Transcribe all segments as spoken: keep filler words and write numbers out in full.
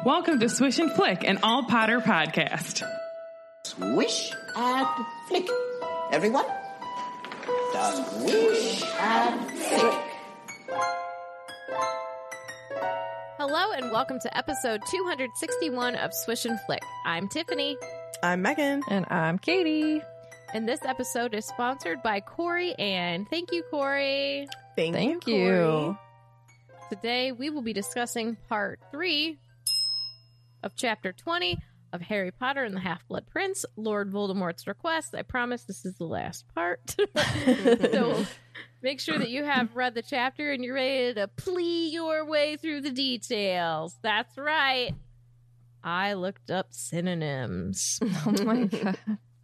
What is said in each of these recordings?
Welcome to Swish and Flick, an all Potter podcast. Swish and flick. Everyone? Swish and flick. Hello and welcome to episode two hundred sixty-one of Swish and Flick. I'm Tiffany. I'm Megan. And I'm Katie. And this episode is sponsored by Corey Ann. Thank you, Corey. Thank, Thank you, you. Corey. Today we will be discussing part three of chapter twenty of Harry Potter and the Half-Blood Prince, Lord Voldemort's Request. I promise this is the last part. So make sure that you have read the chapter and you're ready to plea your way through the details. That's right. I looked up synonyms. Oh my god.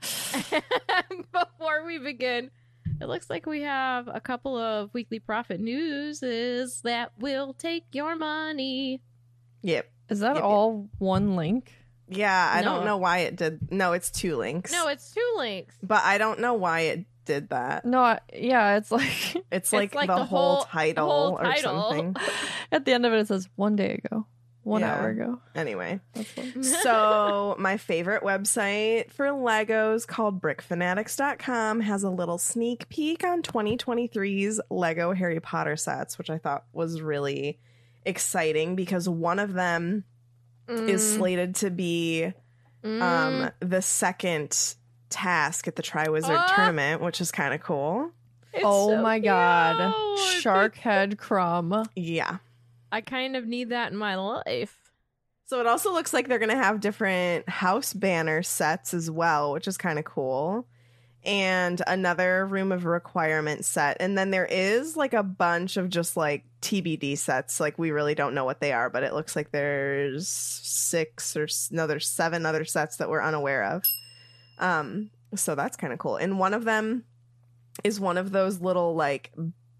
Before we begin, it looks like we have a couple of Weekly Profit news is that will take your money. Yep. Is that Yep, all one link? Yeah, I No. don't know why it did. No, it's two links. No, it's two links. But I don't know why it did that. No, I, yeah, it's like It's like, like the, the whole, whole- title, the whole or title. something. at the end of it, it says one day ago, one Yeah. hour ago. Anyway. That's what, So my favorite website for Legos, called brick fanatics dot com, has a little sneak peek on twenty twenty-three's Lego Harry Potter sets, which I thought was really exciting because one of them is Mm, slated to be mm. um the second task at the Triwizard Ah! tournament, which is kind of cool. It's oh so my cute. god, It's Shark like- Head Crumb. Yeah. I kind of need that in my life. So it also looks like they're going to have different house banner sets as well, which is kind of cool. And another room of requirement set. And then there is like a bunch of just like T B D sets. Like we really don't know what they are, but it looks like there's six or s- no, there's seven other sets that we're unaware of. Um, so that's kind of cool. And one of them is one of those little like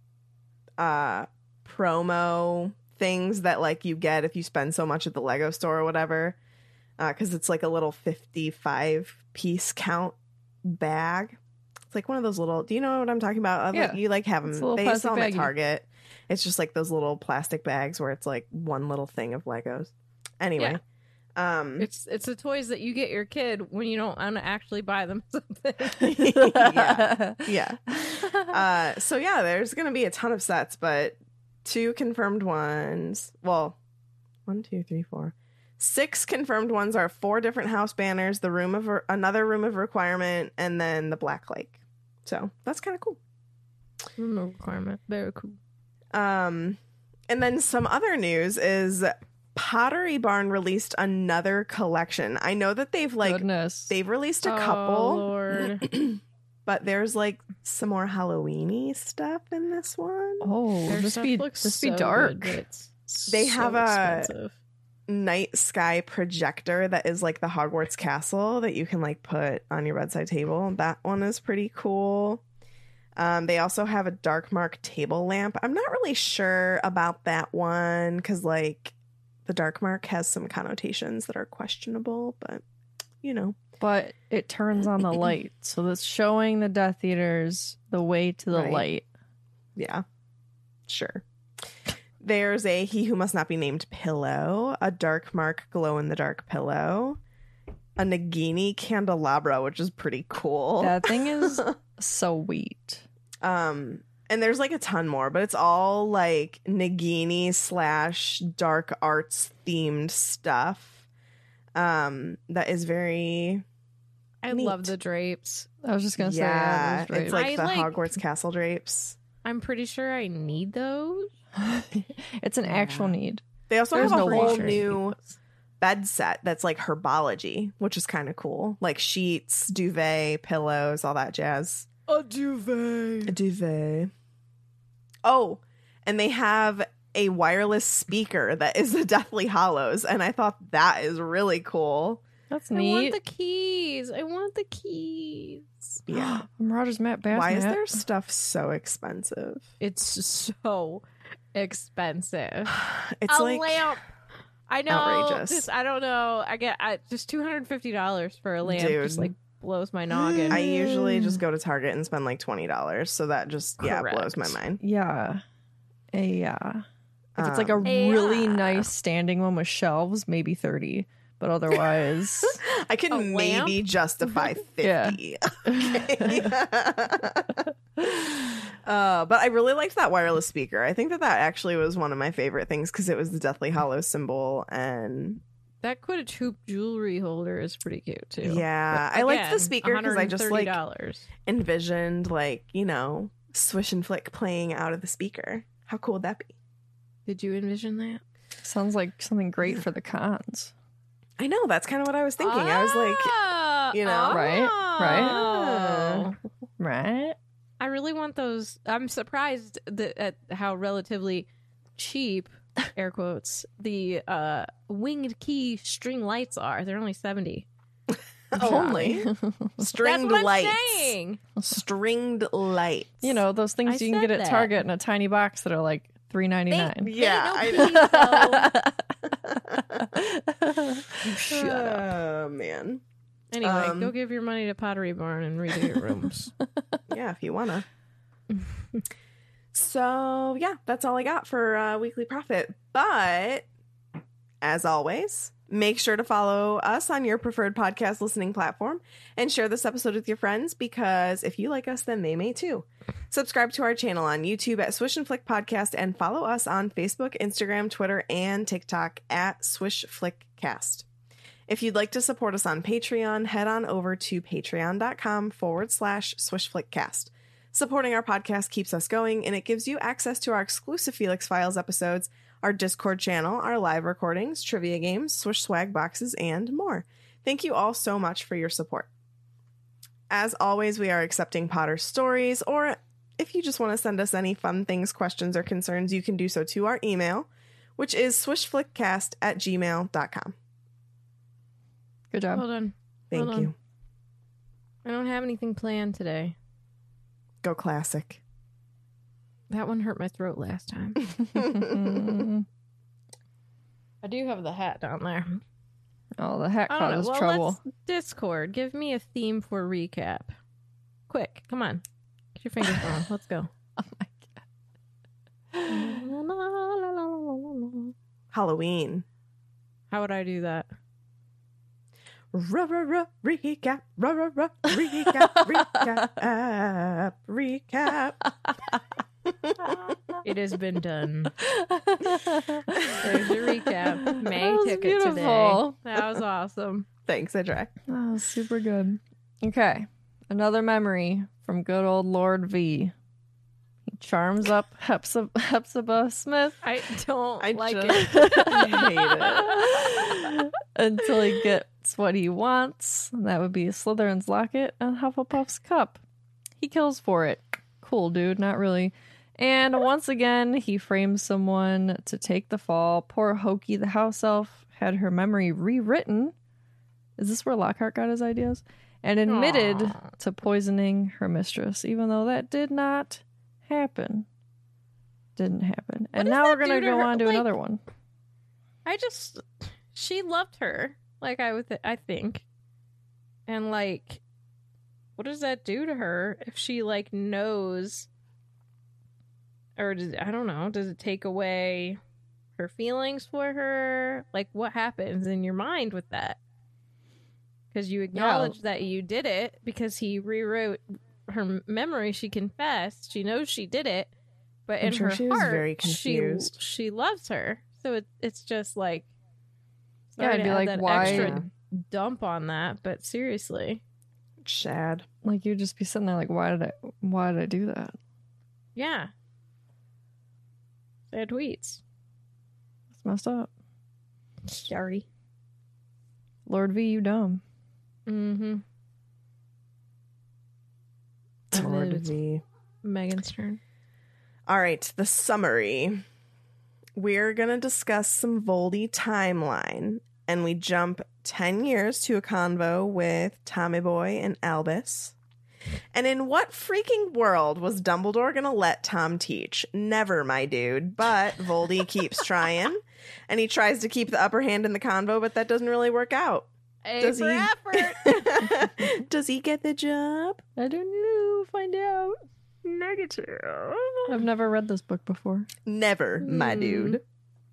uh promo things that like you get if you spend so much at the Lego store or whatever, because it's like a little fifty-five piece count bag. It's like one of those little, do you know what I'm talking about? Uh, Yeah. like, you like have It's a them, little they plastic sell them at baggie. Target. It's just like those little plastic bags where it's like one little thing of Legos. Anyway, um It's it's the toys that you get your kid when you don't want to actually buy them something. yeah. Yeah. Uh, so yeah, there's gonna be a ton of sets, but two confirmed ones. Well, one, two, three, four, six confirmed ones are four different house banners, the room of another room of requirement, and then the Black Lake. So that's kind of cool. No requirement. Very cool. Um, and then some other news is Pottery Barn released another collection. I know that they've like Goodness. they've released a Oh, couple. Lord. But there's like some more Halloween-y stuff in this one. oh, Their this stuff be looks this be so dark. good, but it's They so have a- expensive. Night sky projector that is like the Hogwarts castle that you can like put on your bedside table. That one is pretty cool. Um, they also have a dark mark table lamp. I'm not really sure about that one because like the dark mark has some connotations that are questionable, but you know. But it turns on the light, so that's showing the Death Eaters the way to the Right. light. Yeah, sure. There's a He Who Must Not Be Named pillow, a dark mark glow in the dark pillow, a Nagini candelabra, which is pretty cool. That thing is sweet. Um, and there's like a ton more, but it's all like Nagini slash dark arts themed stuff. Um, that is very I neat. love the drapes. I was just gonna say, yeah. yeah, those It's like I the like- Hogwarts castle drapes. I'm pretty sure I need those. it's an actual need. They also There's have a no whole washing. new bed set that's like herbology, which is kind of cool. Like sheets, duvet, pillows, all that jazz. A duvet. A duvet. Oh, and they have a wireless speaker that is the Deathly Hollows, and I thought that is really cool. That's I want neat. the keys. I want the keys. Yeah. From Rogers Matt Bass. Why is Matt. their stuff so expensive? It's so expensive. It's a like lamp. I know. outrageous. Just I don't know. I get I, just two hundred fifty dollars for a lamp. Dude. Just like blows my noggin. I usually just go to Target and spend like twenty dollars, so that just yeah Correct. blows my mind. Yeah. Yeah. If it's like a Um, really yeah. nice standing one with shelves, maybe thirty. But otherwise, I can A lamp? maybe justify Yeah. fifty. Okay. uh, but I really liked that wireless speaker. I think that that actually was one of my favorite things because it was the Deathly Hallows symbol, and That Quidditch hoop jewelry holder is pretty cute too. yeah, But I liked the again, speaker because I just like dollars. envisioned like you know Swish and Flick playing out of the speaker. How cool would that be? Did you envision that? sounds like something great for the cons. I know that's kind of what I was thinking. I was like, Ah, you know, Right, right. oh. Right? I really want those. I'm surprised that at how relatively cheap, air quotes, the uh, winged key string lights are. They're only seventy. only stringed That's what lights, I'm saying. stringed lights. You know, those things I you can said get at that. Target in a tiny box that are like three ninety-nine. yeah. They I know You shut up. Oh man. Anyway, Um, go give your money to Pottery Barn and redo your rooms. Yeah, if you wanna. So yeah, that's all I got for uh, Weekly Profit. But as always, make sure to follow us on your preferred podcast listening platform and share this episode with your friends because if you like us, then they may too. Subscribe to our channel on YouTube at Swish and Flick Podcast and follow us on Facebook, Instagram, Twitter, and TikTok at Swish Flick Cast. If you'd like to support us on Patreon, head on over to patreon.com forward slash swishflickcast. Supporting our podcast keeps us going, and it gives you access to our exclusive Felix Files episodes, our Discord channel, our live recordings, trivia games, Swish swag boxes, and more. Thank you all so much for your support. As always, we are accepting Potter stories, or if you just want to send us any fun things, questions, or concerns, you can do so to our email, which is swishflickcast at gmail dot com. Good job. Hold on. Thank Hold on. you. I don't have anything planned today. Go classic. That one hurt my throat last time. I do have the hat down there. Oh, the hat I don't know. caused Well, trouble. let's Discord. Give me a theme for recap. Quick, come on. Get your fingers going. Let's go. Oh my god. Halloween. How would I do that? Ruh, ruh, ruh, recap, ruh, ruh, ruh, recap, recap, recap. It has been done. There's your recap. May That was took it today. beautiful. That was awesome. Thanks, I try. That was super good. Okay. Another memory from good old Lord V. He charms up Hepzibah, Hepzibah Smith I don't I like just it. hate it. until he gets what he wants. And that would be Slytherin's locket and Hufflepuff's cup. He kills for it. Cool, dude. Not really. And once again, he frames someone to take the fall. Poor Hoki, the house elf, had her memory rewritten. Is this where Lockhart got his ideas? And admitted Aw. to poisoning her mistress, even though that did not happen. Didn't happen. And does now that we're going do to to go her? on to Like- another one. I just she loved her, like I would, th- I think, and like, what does that do to her if she like knows, or does, I don't know, does it take away her feelings for her? Like, what happens in your mind with that? Because you acknowledge that you did it because he rewrote her m- memory. She confessed. She knows she did it, but I'm in sure her she was heart, very she confused. she loves her. So it, it's just like, Yeah, sorry I'd to be add like, that why- extra dump on that, but seriously, Shad. Like, you'd just be sitting there like, why did I, why did I do that? yeah. Sad tweets. It's messed up. Sorry. Lord V, you dumb. Mm-hmm. And then Lord it's V. Megan's turn. All right, the summary. We're going to discuss some Voldy timeline, and we jump ten years to a convo with Tommy Boy and Albus. And in what freaking world was Dumbledore going to let Tom teach? Never, my dude. But Voldy keeps trying, and he tries to keep the upper hand in the convo, but that doesn't really work out. A Does for he- effort. Does he get the job? I don't know. Find out. Negative. I've never read this book before. Never, my Hmm. dude.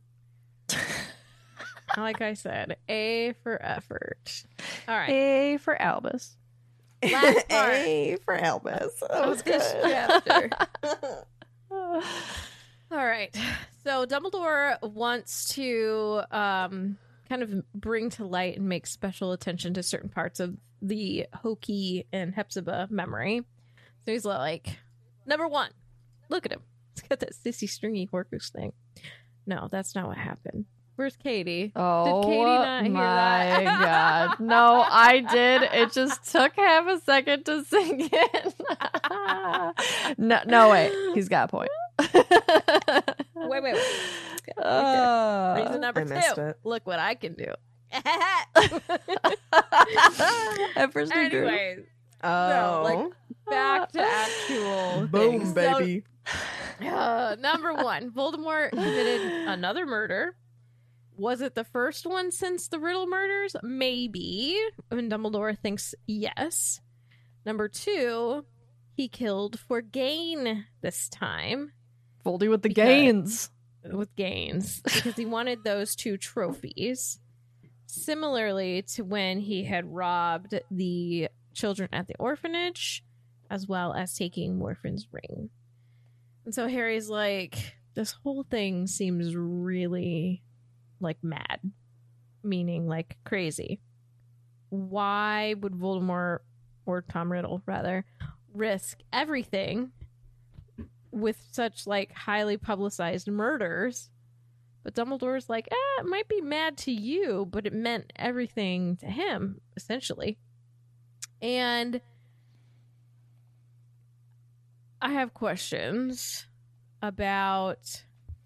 Like I said, A for effort. All right. A for Albus. Last part. A for Elvis. That was Of this good. chapter. All right. So Dumbledore wants to um, kind of bring to light and make special attention to certain parts of the Hoki and Hepzibah memory. So he's like, number one, look at him. He's got that sissy stringy Horcrux thing. No, that's not what happened. Where's Katie? Oh, Katie not hear my that? God. No, I did. It just took half a second to sink in. no, no, wait. He's got a point. Wait, wait, wait. Uh, Reason number I missed two. it. Look what I can do. At first we grew. Anyways, Oh. like, back to actual Boom, things. baby. So, uh, number one, Voldemort committed another murder. Was it the first one since the Riddle murders? Maybe. And Dumbledore thinks yes. Number two, he killed for gain this time. Voldy with the Because- gains. With gains. Because he wanted those two trophies. Similarly to when he had robbed the children at the orphanage, as well as taking Morphin's ring. And so Harry's like, this whole thing seems really like mad, meaning like crazy. Why would Voldemort, or Tom Riddle rather, risk everything with such like highly publicized murders? But Dumbledore's like, eh, it might be mad to you, but it meant everything to him, essentially. And I have questions about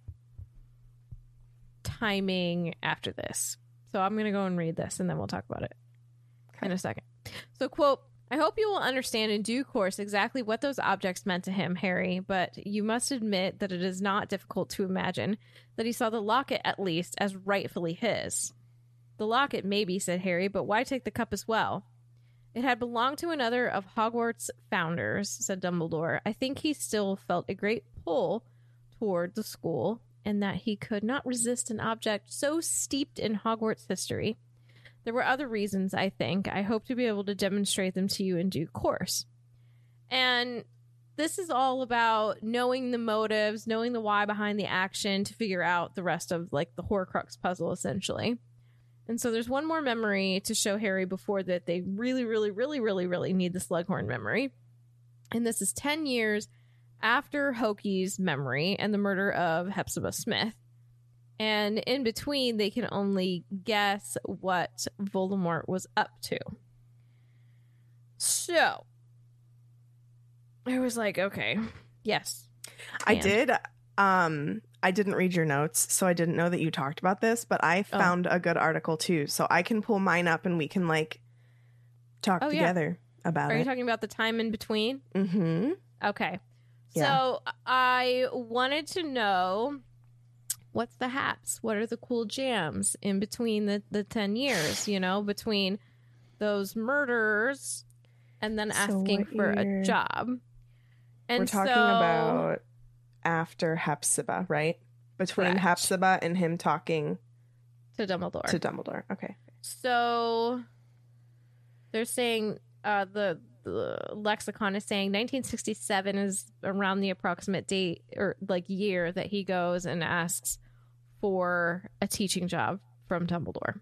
timing after this. So I'm going to go and read this and then we'll talk about it in a second. So, quote, I hope you will understand in due course exactly what those objects meant to him, Harry, but you must admit that it is not difficult to imagine that he saw the locket, at least, as rightfully his. The locket, maybe, said Harry, but why take the cup as well? It had belonged to another of Hogwarts' founders, said Dumbledore. I think he still felt a great pull toward the school, and that he could not resist an object so steeped in Hogwarts history. There were other reasons, I think. I hope to be able to demonstrate them to you in due course. And this is all about knowing the motives, knowing the why behind the action to figure out the rest of, like, the Horcrux puzzle, essentially. And so there's one more memory to show Harry before that they really, really, really, really, really need the Slughorn memory. And this is ten years after Hoki's memory and the murder of Hepzibah Smith. And in between, they can only guess what Voldemort was up to. So, I was like, okay, yes. I And- did. Um, I didn't read your notes, so I didn't know that you talked about this, but I Oh. found a good article too, so I can pull mine up and we can like talk Oh, yeah. together about Are you it. talking about the time in between? Mm-hmm. Okay. Yeah. So I wanted to know, what's the haps? What are the cool jams in between the, the ten years, you know, between those murders and then So asking what for year? a job? And We're talking so- about after Hepzibah, right? Between Correct. Hepzibah and him talking to Dumbledore. to Dumbledore. Okay. So they're saying uh, the, the lexicon is saying nineteen sixty-seven is around the approximate date or like year that he goes and asks for a teaching job from Dumbledore.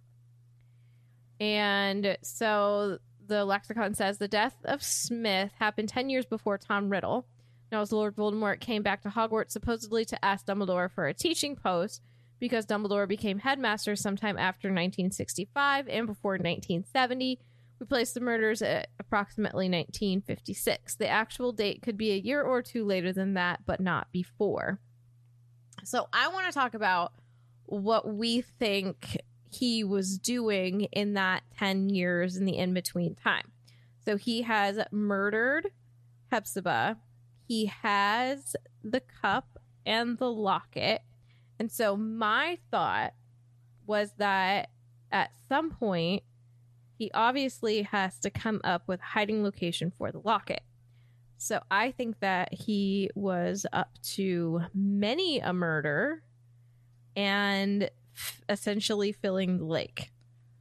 And so the lexicon says the death of Smith happened ten years before Tom Riddle. Now, as Lord Voldemort came back to Hogwarts supposedly to ask Dumbledore for a teaching post, because Dumbledore became headmaster sometime after nineteen sixty-five and before nineteen seventy. We placed the murders at approximately nineteen fifty-six. The actual date could be a year or two later than that, but not before. So I want to talk about what we think he was doing in that ten years in the in-between time. So he has murdered Hepzibah. He has the cup and the locket. And so my thought was that at some point, he obviously has to come up with a hiding location for the locket. So I think that he was up to many a murder and f- essentially filling the lake.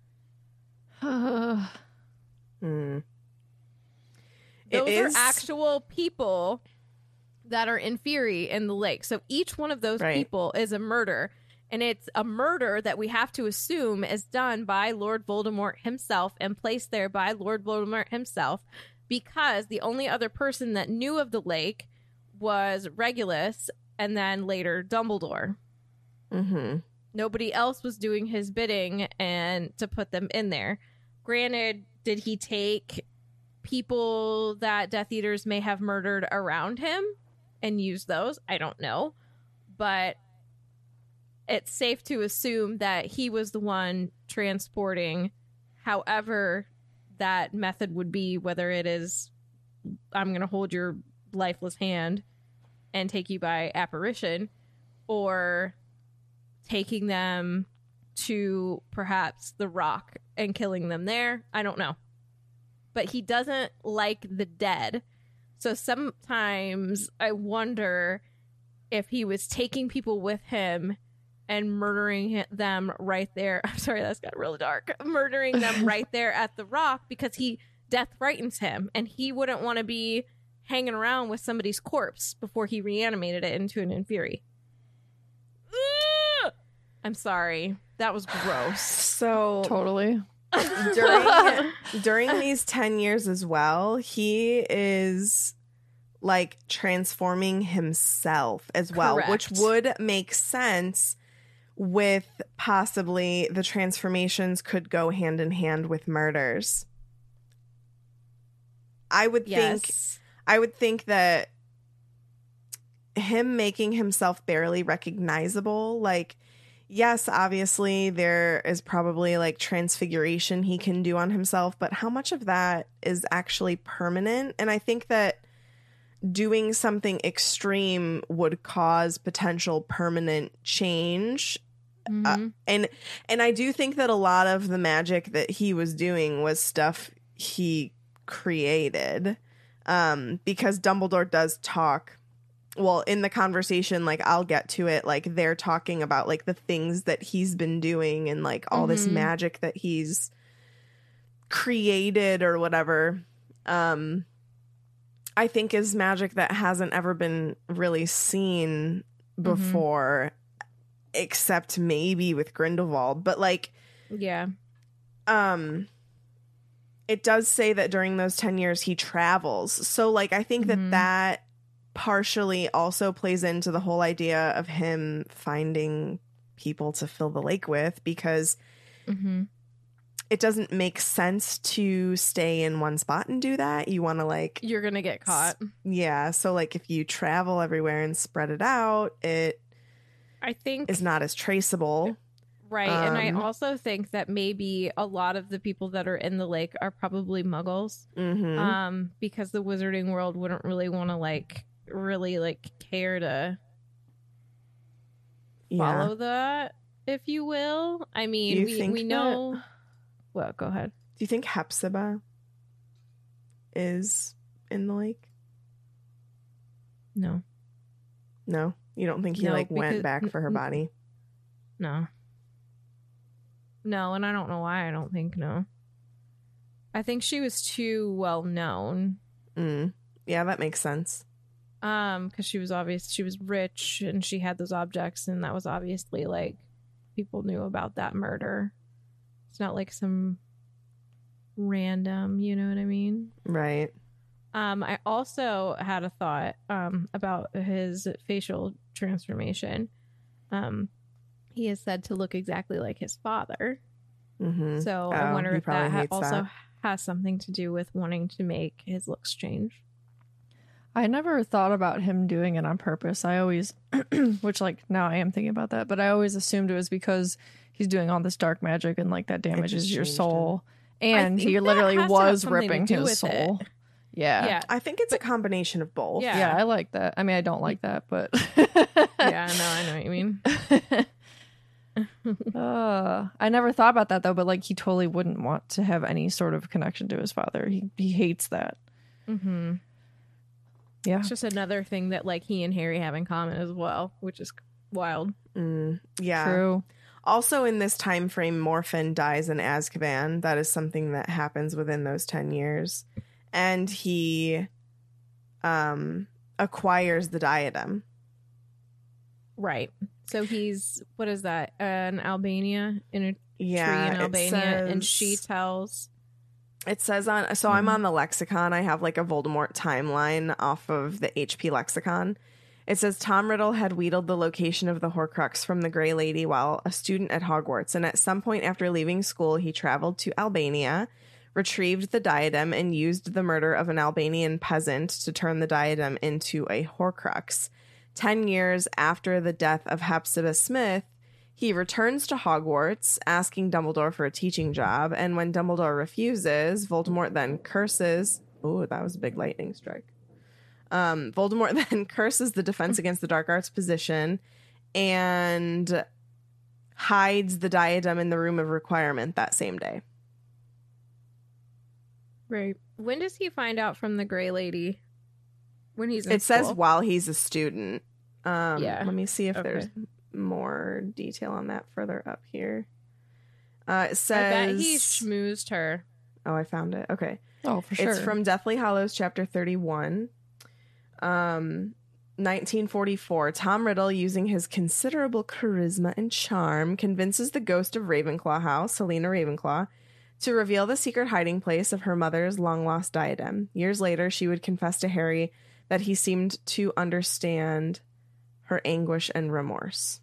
Hmm. Those It is are actual people that are in Fury in the lake. So each one of those Right. people is a murder. And it's a murder that we have to assume is done by Lord Voldemort himself and placed there by Lord Voldemort himself, because the only other person that knew of the lake was Regulus and then later Dumbledore. Mm-hmm. Nobody else was doing his bidding and to put them in there. Granted, did he take people that Death Eaters may have murdered around him and use those? I don't know. But it's safe to assume that he was the one transporting, however that method would be, whether it is, I'm going to hold your lifeless hand and take you by apparition, or taking them to perhaps the rock and killing them there. I don't know. But he doesn't like the dead. So sometimes I wonder if he was taking people with him and murdering them right there. I'm sorry, that's got really dark. Murdering them right there at the rock because he death frightens him, and he wouldn't want to be hanging around with somebody's corpse before he reanimated it into an Inferi. Ugh! I'm sorry. That was gross. So Totally. during during these ten years as well, he is like transforming himself as well, which Correct. would make sense with possibly the transformations could go hand in hand with murders. I would think Yes. I would think that him making himself barely recognizable, like, yes, obviously there is probably like transfiguration he can do on himself, but how much of that is actually permanent? And I think that doing something extreme would cause potential permanent change. Mhm. Uh, and and I do think that a lot of the magic that he was doing was stuff he created, um, because Dumbledore does talk. Well, in the conversation, like, I'll get to it, like, they're talking about like the things that he's been doing and like all this Mhm. magic that he's created or whatever. Um, I think is magic that hasn't ever been really seen before, except maybe with Grindelwald. But like, Yeah. um it does say that during those ten years he travels, so like I think Mhm. that that partially also plays into the whole idea of him finding people to fill the lake with, because Mm-hmm. it doesn't make sense to stay in one spot and do that. You want to like, You're gonna get caught. yeah, so like if you travel everywhere and spread it out, it I think is not as traceable. right, and I um, also think that maybe a lot of the people that are in the lake are probably Muggles, Mm-hmm. um, because the Wizarding world wouldn't really want to like really like care to yeah. follow that, if you will. I mean, you we think we that- know. Well, go ahead. Do you think Hepzibah is in the lake? No, No, you don't think he No, like went because- back for her n- body? no, no, and I don't know why. I don't think no. I think she was too well known. Mm. Yeah, that makes sense. Um, because she was obvious, she was rich and she had those objects, and that was obviously like people knew about that murder. It's not like some random, you know what I mean? Right. Um, I also had a thought um about his facial transformation. Um, he is said to look exactly like his father, Mm-hmm. so I Oh, wonder he if that probably ha- hates also that. has something to do with wanting to make his looks change. I never thought about him doing it on purpose. I always, which like now I am thinking about that, but I always assumed it was because he's doing all this dark magic and like that damages just your changed soul. I And think he that literally has to have was something to ripping do his with soul. it. Yeah. Yeah, I think it's a combination of both. Yeah. Yeah, I like that. I mean, I don't like that, but yeah, no, I know what you mean. uh, I never thought about that though. But like, he totally wouldn't want to have any sort of connection to his father. He he hates that. Mm-hmm. Yeah. It's just another thing that like he and Harry have in common as well, which is wild. Mm, yeah. True. Also, in this time frame, Morphin dies in Azkaban. That is something that happens within those ten years. And he um, acquires the diadem. Right. So he's, what is that? Uh, in Albania? In a Yeah, tree in it Albania. And says- she tells... It says on, so I'm on the lexicon. I have like a Voldemort timeline off of the H P lexicon. It says Tom Riddle had wheedled the location of the Horcrux from the Grey Lady while a student at Hogwarts, and at some point after leaving school, he traveled to Albania, retrieved the diadem, and used the murder of an Albanian peasant to turn the diadem into a Horcrux. Ten years after the death of Hepzibah Smith, he returns to Hogwarts, asking Dumbledore for a teaching job, and when Dumbledore refuses, Voldemort then curses... Ooh, that was a big lightning strike. Um, Voldemort then curses the Defense Against the Dark Arts position and hides the diadem in the Room of Requirement that same day. Right. When does he find out from the Grey Lady? When he's in It says school? while he's a student. Um, Yeah. Let me see if Okay. there's more detail on that further up here. Uh, it I says... bet he schmoozed her. Oh, I found it. Okay. Oh, for sure. It's from Deathly Hallows, chapter thirty-one. Um, nineteen forty-four. Tom Riddle, using his considerable charisma and charm, convinces the ghost of Ravenclaw House, Helena Ravenclaw, to reveal the secret hiding place of her mother's long-lost diadem. Years later, she would confess to Harry that he seemed to understand her anguish and remorse.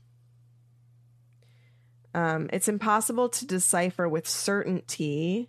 Um, it's impossible to decipher with certainty,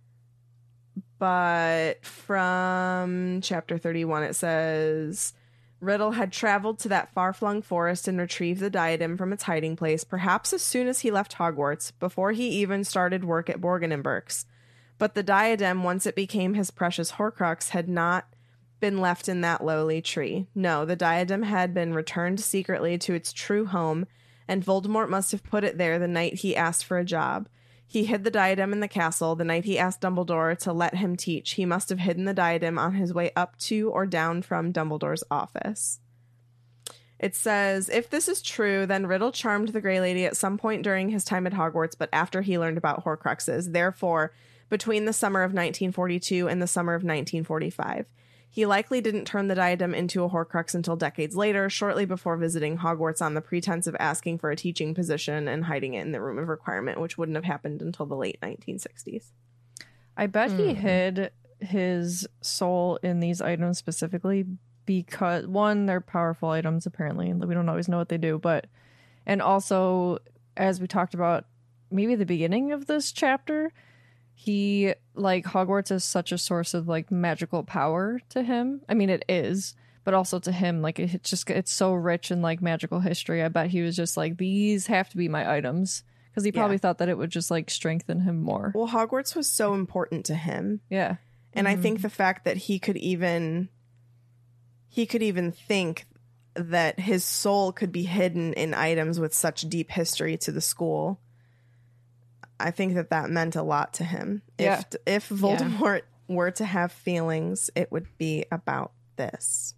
but from chapter thirty-one, it says Riddle had traveled to that far-flung forest and retrieved the diadem from its hiding place, perhaps as soon as he left Hogwarts, before he even started work at Borgin and Burke's. But the diadem, once it became his precious Horcrux, had not been left in that lowly tree. No, the diadem had been returned secretly to its true home, and Voldemort must have put it there the night he asked for a job. He hid the diadem in the castle the night he asked Dumbledore to let him teach. He must have hidden the diadem on his way up to or down from Dumbledore's office. It says, if this is true, then Riddle charmed the Grey Lady at some point during his time at Hogwarts, but after he learned about Horcruxes. Therefore, between the summer of nineteen forty-two and the summer of nineteen forty-five. He likely didn't turn the diadem into a Horcrux until decades later, shortly before visiting Hogwarts on the pretense of asking for a teaching position and hiding it in the Room of Requirement, which wouldn't have happened until the late nineteen sixties. I bet he Mm. hid his soul in these items specifically because, one, they're powerful items, apparently, and we don't always know what they do, but, and also, as we talked about, maybe the beginning of this chapter, he, like, Hogwarts is such a source of, like, magical power to him. I mean, it is, but also to him, like, it just, it's so rich in, like, magical history. I bet he was just like, these have to be my items. Because he probably Yeah. thought that it would just, like, strengthen him more. Well, Hogwarts was so important to him. Yeah. And I Mhm. think the fact that he could even he could even think that his soul could be hidden in items with such deep history to the school, I think that that meant a lot to him. Yeah. If if Voldemort were to have feelings, it would be about this.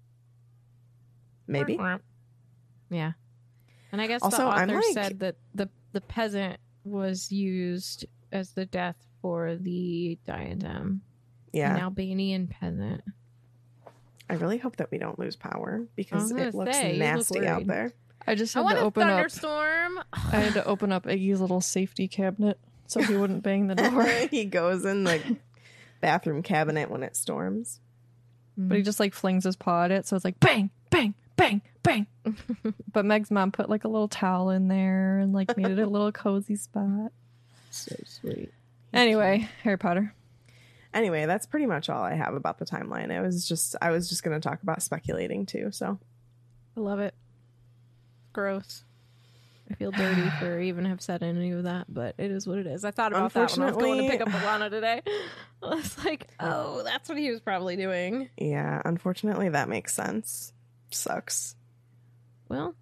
Maybe. Yeah. And I guess Also, the I'm author like- said that the, the peasant was used as the death for the diadem. Yeah. An Albanian peasant. I really hope that we don't lose power because I was it gonna looks say, you look nasty out worried. there. I just I had want to a open up. thunderstorm. I had to open up Iggy's little safety cabinet so he wouldn't bang the door. He goes in the bathroom cabinet when it storms. But he just like flings his paw at it, so it's like bang, bang, bang, bang. But Meg's mom put like a little towel in there and like made it a little cozy spot. So sweet. Anyway, Harry Potter. Anyway, that's pretty much all I have about the timeline. It was just I was just going to talk about speculating too. So I love it. Gross. I feel dirty for even have said any of that, but it is what it is. I thought about that when I was going to pick up Alana today. I was like, oh, that's what he was probably doing. yeah, unfortunately, that makes sense. Sucks. Well,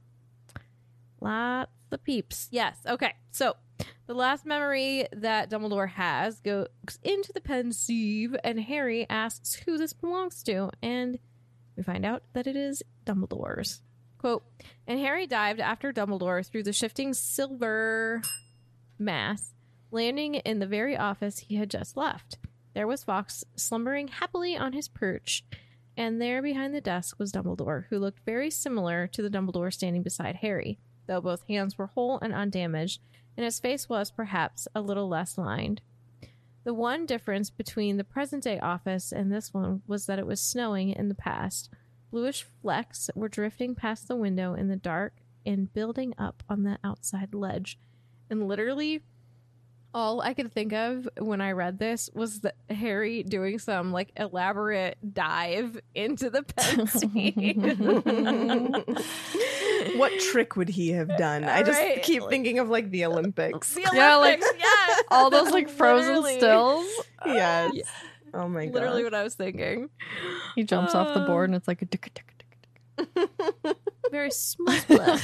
lots of peeps. Yes. Okay. So the last memory that Dumbledore has goes into the pensieve, and Harry asks who this belongs to, and We find out that it is Dumbledore's. Quote, and Harry dived after Dumbledore through the shifting silver mass, landing in the very office he had just left. There was Fawkes slumbering happily on his perch, and there behind the desk was Dumbledore, who looked very similar to the Dumbledore standing beside Harry, though both hands were whole and undamaged, and his face was, perhaps, a little less lined. The one difference between the present-day office and this one was that it was snowing in the past. Bluish flecks were drifting past the window in the dark and building up on the outside ledge. And literally, all I could think of when I read this was the Harry doing some, like, elaborate dive into the pen scene. What trick would he have done? I just Right. keep thinking of, like, the Olympics. The Olympics, Yeah, like, yes! All those like frozen Literally. stills. Yes. Yeah. Oh my god. Literally what I was thinking. He jumps off the board and it's like a tick tick tick tick. Very small splash.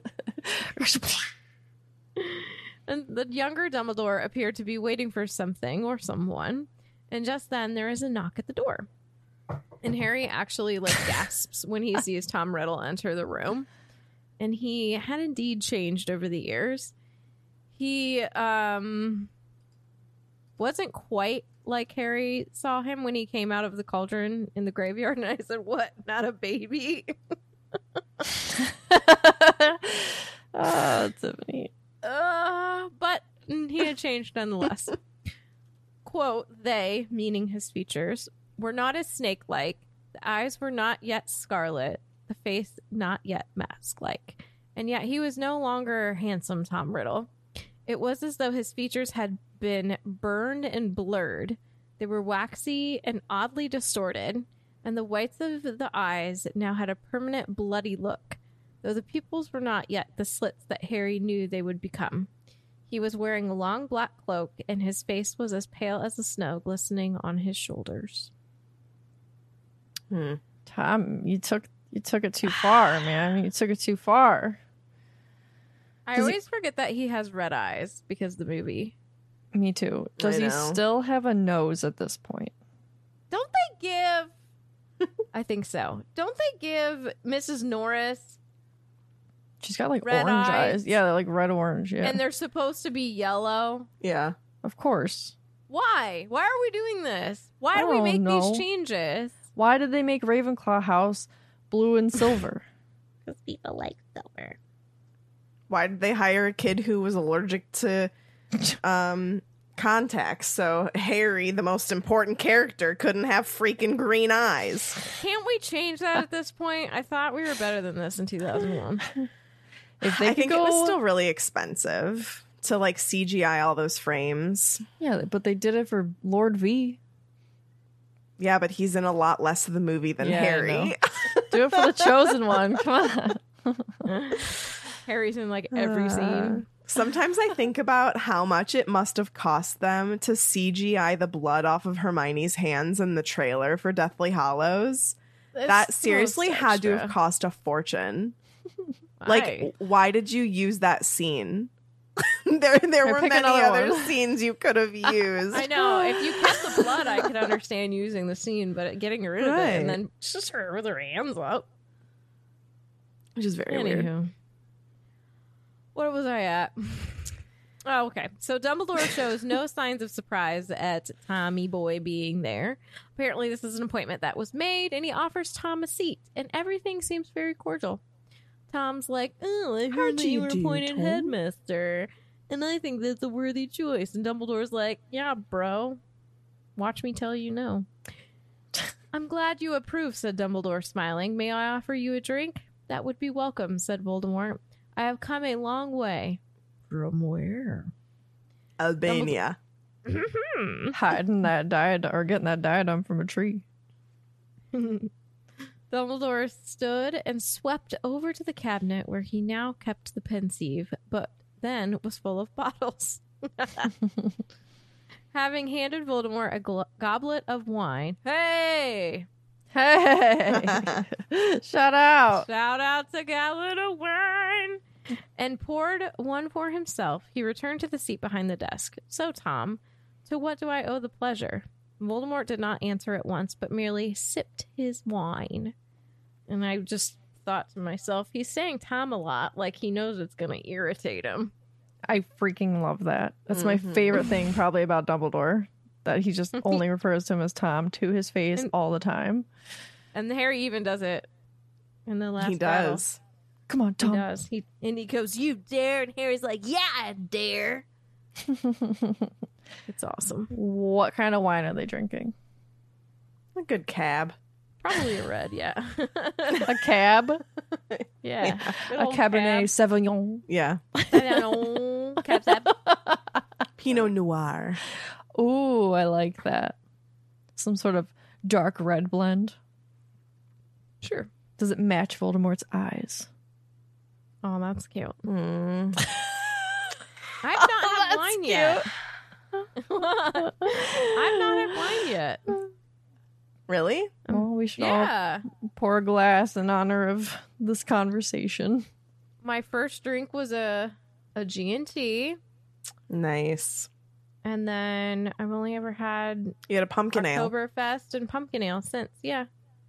And the younger Dumbledore appeared to be waiting for something or someone. And just then there is a knock at the door. And Harry actually like gasps when he sees Tom Riddle enter the room. And he had indeed changed over the years. He um wasn't quite like Harry saw him when he came out of the cauldron in the graveyard. And I said, what? Not a baby? Oh, Tiffany. Uh, but he had changed nonetheless. Quote, they, meaning his features, were not as snake-like. The eyes were not yet scarlet. The face not yet mask-like. And yet he was no longer handsome Tom Riddle. It was as though his features had been burned and blurred. They were waxy and oddly distorted, and the whites of the eyes now had a permanent bloody look, though the pupils were not yet the slits that Harry knew they would become. He was wearing a long black cloak, and his face was as pale as the snow glistening on his shoulders. Hmm. Tom, you took you took it too far, man. You took it too far. I Does he- always forget that he has red eyes because of the movie. Me too. Does I he know. still have a nose at this point? Don't they give... I think so. Don't they give Missus Norris... She's got like Red orange eyes. eyes. Yeah, they're like red orange. Yeah, And they're supposed to be yellow? Yeah. of course. Why? Why are we doing this? Why I do we don't make know. these changes? Why did they make Ravenclaw House blue and silver? Because people like silver. Why did they hire a kid who was allergic to um contacts? So Harry, the most important character, couldn't have freaking green eyes. Can't we change that at this point? I thought we were better than this in two thousand one. If they I could think go, it was still really expensive to like C G I all those frames. yeah, but they did it for Lord V. Yeah, but he's in a lot less of the movie than Yeah, I know. Harry. Do it for the chosen one. Come on. Harry's in like every Uh, scene. Sometimes I think about how much it must have cost them to C G I the blood off of Hermione's hands in the trailer for Deathly Hallows. that seriously had to have cost a fortune. Like, Why? why did you use that scene? there there Or were pick many another other one. scenes you could have used. I know. If you kept the blood, I could understand using the scene, but getting rid of it Right. and then just her with her hands up. Which is very weird. Anywho. Where was I at? Oh, okay. So Dumbledore shows no signs of surprise at Tommy Boy being there. Apparently, this is an appointment that was made, and he offers Tom a seat, and everything seems very cordial. Tom's like, oh, I How heard do that you you were do, appointed Tom?" headmaster, and I think that's a worthy choice. And Dumbledore's like, yeah, bro. Watch me tell you no. I'm glad you approve, said Dumbledore, smiling. May I offer you a drink? That would be welcome, said Voldemort. I have come a long way. From where? Albania. Hiding that diadem or getting that diadem from a tree. Dumbledore stood and swept over to the cabinet where he now kept the pensieve, but then was full of bottles. Having handed Voldemort a gl- goblet of wine. Hey! Hey! Shout out! Shout out to Goblet of Wine! And poured one for himself. He returned to the seat behind the desk. So, Tom, to what do I owe the pleasure? Voldemort did not answer at once, but merely sipped his wine. And I just thought to myself, he's saying Tom a lot, like he knows it's going to irritate him. I freaking love that. That's my Mhm. favorite thing probably about Dumbledore, that he just only refers to him as Tom to his face And- all the time. And Harry even does it in the last He battle. does. Come on, He Tom. does. He and he goes, "You dare?" And Harry's like, "Yeah, I dare." It's awesome. What kind of wine are they drinking? A good cab. Probably a red, yeah. A cab? yeah. Good A old Cabernet Sauvignon. Yeah. Cab. Cab sab. Pinot Noir. Ooh, I like that. Some sort of dark red blend. Sure. Does it match Voldemort's eyes? Oh, that's cute. Mm. I've not had That's wine yet. I've not had wine yet. Really? Well, we should Yeah. all pour a glass in honor of this conversation. My first drink was a a G and T, Nice. and then I've only ever had You had a pumpkin ale. Oktoberfest and pumpkin ale since. Yeah.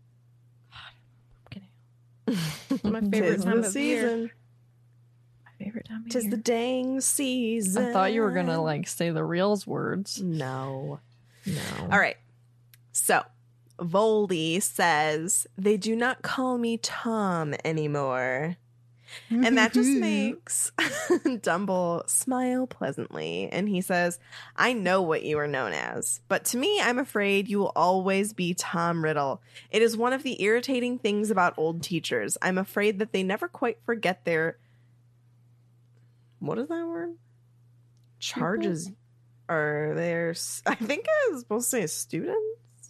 God, pumpkin ale. My favorite Tis time the of year. season. My favorite time of Tis year. the dang season. I thought you were gonna like say the reals words. No. No. All right. So, Voldy says, they do not call me Tom anymore. And that just makes Dumble smile pleasantly. And he says, I know what you are known as, but to me, I'm afraid you will always be Tom Riddle. It is one of the irritating things about old teachers. I'm afraid that they never quite forget their. What is that word? Charges. Or their. I think I was supposed to say students.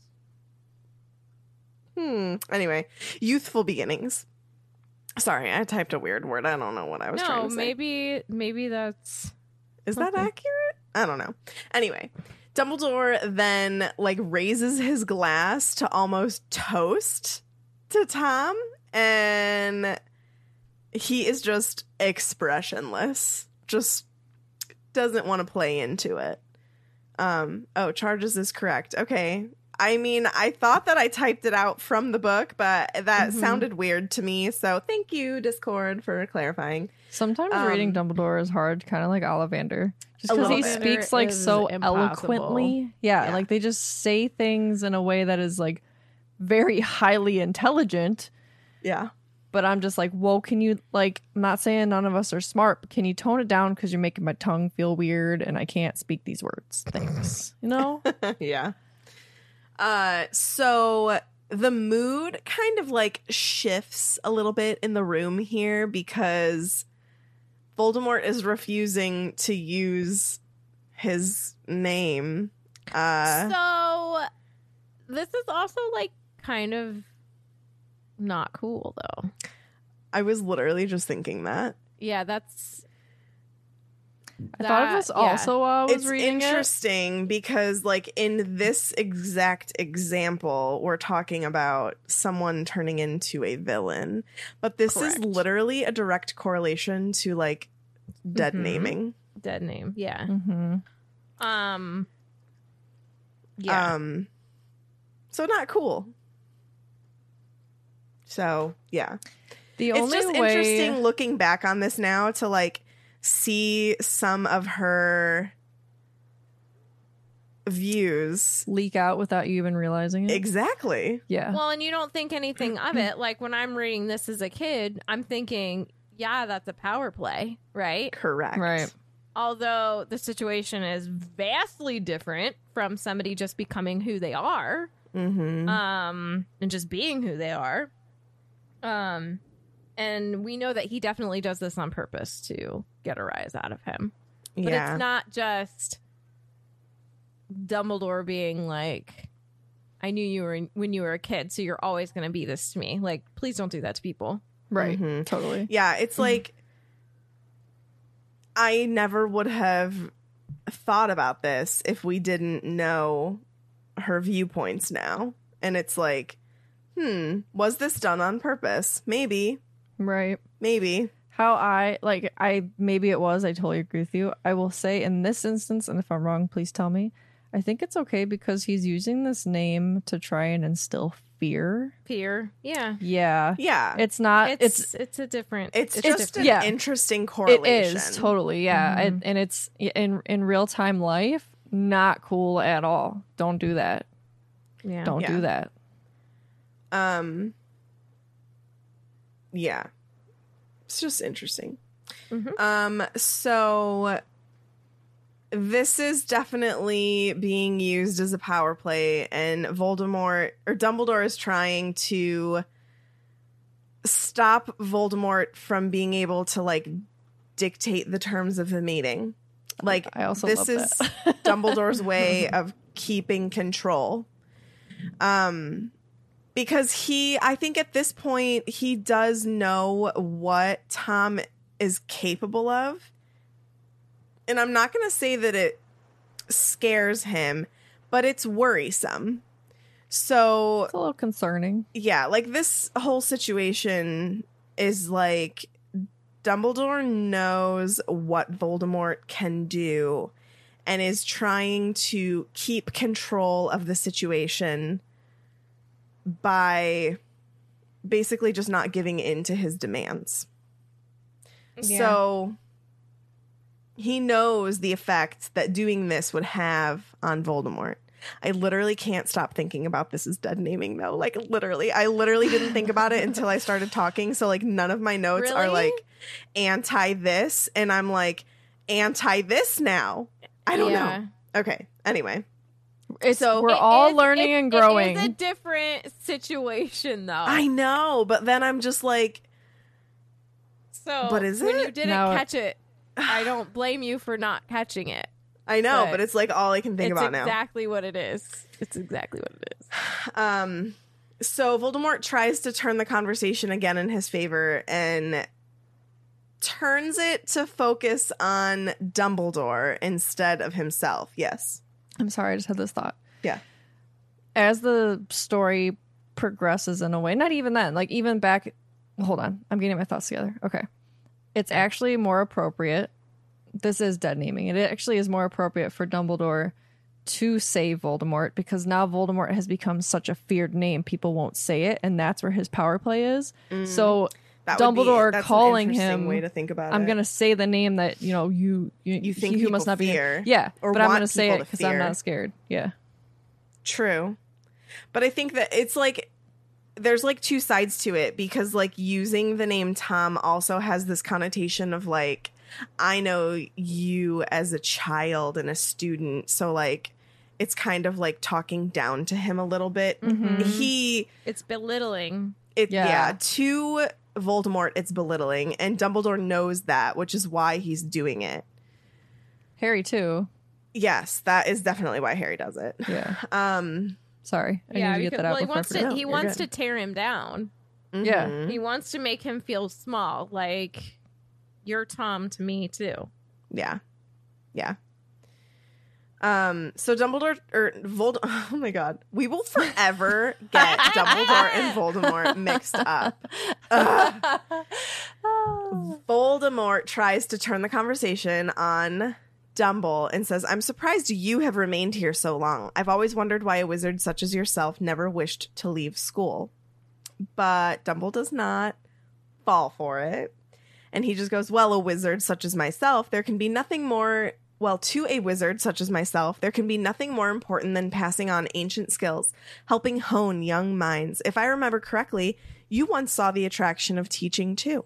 Hmm. Anyway, youthful beginnings. Sorry, I typed a weird word. I don't know what I was trying No, to say. maybe maybe that's Is that something. accurate? I don't know. Anyway, Dumbledore then like raises his glass to almost toast to Tom, and he is just expressionless. Just doesn't want to play into it. Um, oh, charges is correct. Okay. I mean, I thought that I typed it out from the book, but that Mhm. sounded weird to me. So thank you, Discord, for clarifying. Sometimes Um, reading Dumbledore is hard, kind of like Ollivander. Just A because he little bit. speaks like Is so impossible. eloquently. Yeah, Yeah. like they just say things in a way that is like very highly intelligent. Yeah. But I'm just like, whoa, can you, like, I'm not saying none of us are smart, but can you tone it down because you're making my tongue feel weird and I can't speak these words. Thanks. You know? Yeah. Uh, so the mood kind of like shifts a little bit in the room here because Voldemort is refusing to use his name. Uh, so this is also like kind of not cool though. I was literally just thinking that. Yeah, that's I thought of this yeah. also while I was It's reading it. interesting because, like, in this exact example, we're talking about someone turning into a villain, but this is Correct. literally a direct correlation to like dead Mhm. naming. dead name. Yeah. Mm-hmm. Um Yeah. Um, so not cool. So yeah, The it's only just way... interesting looking back on this now to like see some of her views. leak out without you even realizing it. Exactly. Yeah. well, and you don't think anything of it. Like when I'm reading this as a kid, I'm thinking, yeah, that's a power play, right? Correct. Right. Although the situation is vastly different from somebody just becoming who they are, Mm-hmm. um, and just being who they are. Um, and we know that he definitely does this on purpose to get a rise out of him. But yeah. it's not just Dumbledore being like, I knew you were when you were a kid, so you're always going to be this to me. Like, please don't do that to people. Right. Mhm. Totally. Yeah, it's like I never would have thought about this if we didn't know her viewpoints now. And it's like, hmm, was this done on purpose? Maybe. Right. Maybe. How I like I maybe it was, I totally agree with you. I will say in this instance, and if I'm wrong, please tell me. I think it's okay because he's using this name to try and instill fear. Fear. Yeah. Yeah. Yeah. It's not, It's it's, it's, a different. It's, it's just different. an Yeah. interesting it correlation. is totally, yeah. Mm-hmm. And, and it's in, in real time life, not cool at all. Don't do that. Yeah. Don't Yeah. do that. Um, yeah, it's just interesting. Mhm. Um, so this is definitely being used as a power play, and Voldemort or Dumbledore is trying to stop Voldemort from being able to like dictate the terms of the meeting. Like, I also this love is that. Dumbledore's way of keeping control. Um, because he, I think at this point, he does know what Tom is capable of. And I'm not going to say that it scares him, but it's worrisome. So, It's a little concerning. yeah, like this whole situation is like Dumbledore knows what Voldemort can do and is trying to keep control of the situation by basically just not giving in to his demands. Yeah. So he knows the effect that doing this would have on Voldemort. I literally can't stop thinking about this as dead naming though. Like literally, I literally didn't think about it until I started talking. So like none of my notes are Really? like anti this, and I'm like anti this now. I don't Yeah. know. Okay. Anyway, It's, So- we're It all is- learning it- and growing. It is a different situation, though. I know, but then I'm just like, so, But is when it? you didn't No. catch it, I don't blame you for not catching it. I know, But but it's like all I can think it's about now. exactly what it is. It's exactly what it is. Um, so Voldemort tries to turn the conversation again in his favor and turns it to focus on Dumbledore instead of himself. Yes. I'm sorry, I just had this thought. Yeah. As the story progresses in a way, not even then, like even back, hold on, I'm getting my thoughts together. Okay. It's actually more appropriate. This is dead naming. It actually is more appropriate for Dumbledore to save Voldemort because now Voldemort has become such a feared name, people won't say it, and that's where his power play is. So That would be- Dumbledore that's an calling interesting him, way to think about I'm it. gonna say the name that you know you you, You think he who people must not fear, be yeah, or but I'm want gonna say people it to because I'm fear. not scared. Yeah, True. But I think that it's like there's like two sides to it because like using the name Tom also has this connotation of like I know you as a child and a student, so like it's kind of like talking down to him a little bit. Mhm. He It's belittling. it yeah. Yeah. to Voldemort it's belittling, and Dumbledore knows that, which is why he's doing it. Harry too. Yes, that is definitely why Harry does it. Yeah, Um sorry, I yeah, need to get because, that out well, he before I wants forget. to. No, He you're wants good. to tear him down. Yeah. mhm. He wants to make him feel small. Like you're Tom to me too. Yeah. Yeah. Um, so Dumbledore or Vold oh my god. We will forever get Dumbledore and Voldemort mixed up. Ugh. Voldemort tries to turn the conversation on Dumble and says, I'm surprised you have remained here so long. I've always wondered why a wizard such as yourself never wished to leave school. But Dumble does not fall for it. And he just goes, well, a wizard such as myself, there can be nothing more, well, to a wizard such as myself, there can be nothing more important than passing on ancient skills, helping hone young minds. If I remember correctly, you once saw the attraction of teaching too.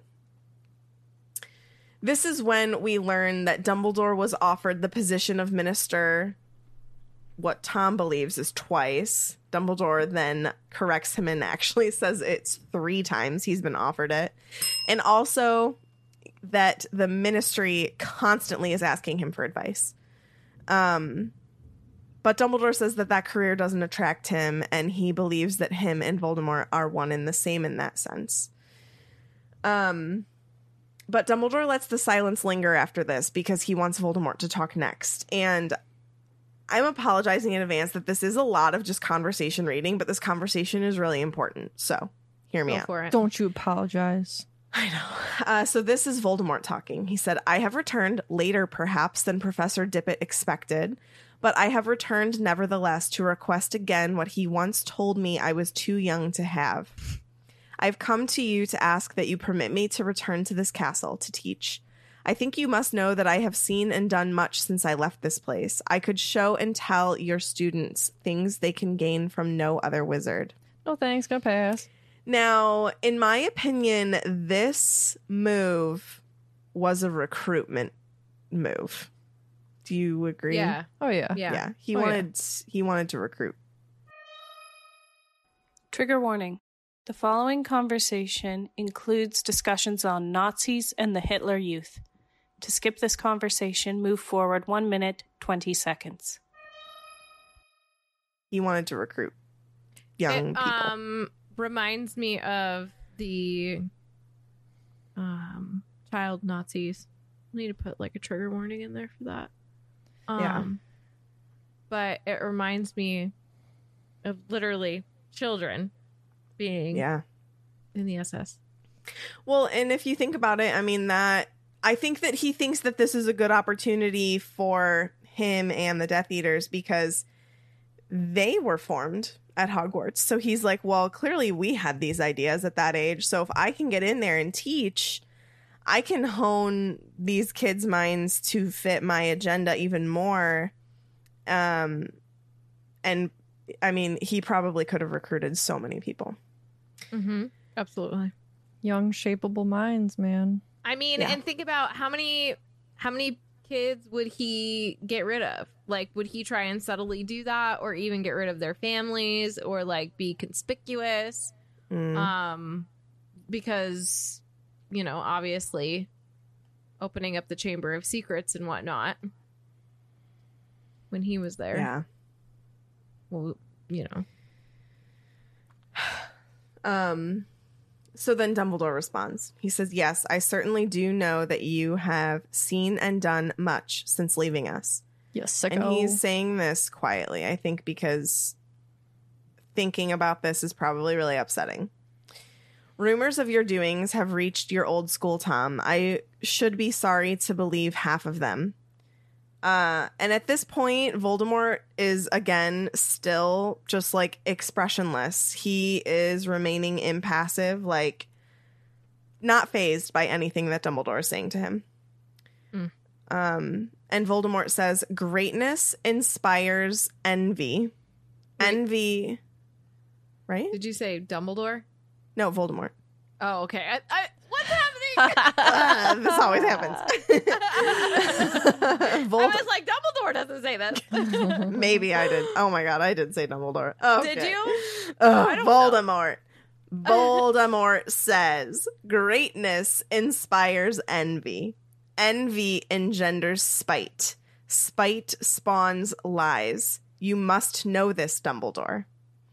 This is when we learn that Dumbledore was offered the position of minister, what Tom believes is twice. Dumbledore then corrects him and actually says it's three times he's been offered it. And also that the ministry constantly is asking him for advice. Um, but Dumbledore says that that career doesn't attract him, and he believes that him and Voldemort are one and the same in that sense. Um, but Dumbledore lets the silence linger after this because he wants Voldemort to talk next. And I'm apologizing in advance that this is a lot of just conversation reading, but this conversation is really important. So hear me Go out. for it. Don't you apologize. I know. Uh, so this is Voldemort talking. He said, I have returned later, perhaps, than Professor Dippet expected. But I have returned nevertheless to request again what he once told me I was too young to have. I've come to you to ask that you permit me to return to this castle to teach. I think you must know that I have seen and done much since I left this place. I could show and tell your students things they can gain from no other wizard. No thanks, gonna pass. Now, in my opinion, this move was a recruitment move. Do you agree? Yeah. Oh yeah. Yeah. Yeah. He Oh, yeah. wanted he wanted to recruit. Trigger warning. The following conversation includes discussions on Nazis and the Hitler Youth. To skip this conversation, move forward one minute, twenty seconds. He wanted to recruit young It, people. um reminds me of the um child Nazis. I need to put like a trigger warning in there for that. Um, Yeah. But it reminds me of literally children being Yeah. in the S S. Well, and if you think about it, I mean that I think that he thinks that this is a good opportunity for him and the Death Eaters because they were formed at Hogwarts. So he's like, well, clearly we had these ideas at that age. So if I can get in there and teach, I can hone these kids' minds to fit my agenda even more. Um, and I mean, he probably could have recruited so many people. Mm-hmm. Absolutely. Young, shapeable minds, man. I mean, Yeah. and think about how many how many kids would he get rid of? Like, would he try and subtly do that, or even get rid of their families, or like be conspicuous? Mm. Um, because you know, obviously, opening up the Chamber of Secrets and whatnot when he was there. yeah. Well, you know. Um, so then Dumbledore responds. He says, yes, I certainly do know that you have seen and done much since leaving us. Yes, sicko. And he's saying this quietly, I think, because thinking about this is probably really upsetting. Rumors of your doings have reached your old school, Tom. I should be sorry to believe half of them. Uh, and at this point, Voldemort is, again, still just, like, expressionless. He is remaining impassive, like, not phased by anything that Dumbledore is saying to him. Mm. Um, and Voldemort says, greatness inspires envy. Wait. Envy, right? Did you say Dumbledore? No, Voldemort. Oh, okay. I, I, what's happening? Uh, this always happens. I Vold- was like, Dumbledore doesn't say that. Maybe I did. Oh my god, I did say Dumbledore. Okay. Did you? Oh, I don't Voldemort. Voldemort says, greatness inspires envy. Envy engenders spite. Spite spawns lies. You must know this, Dumbledore.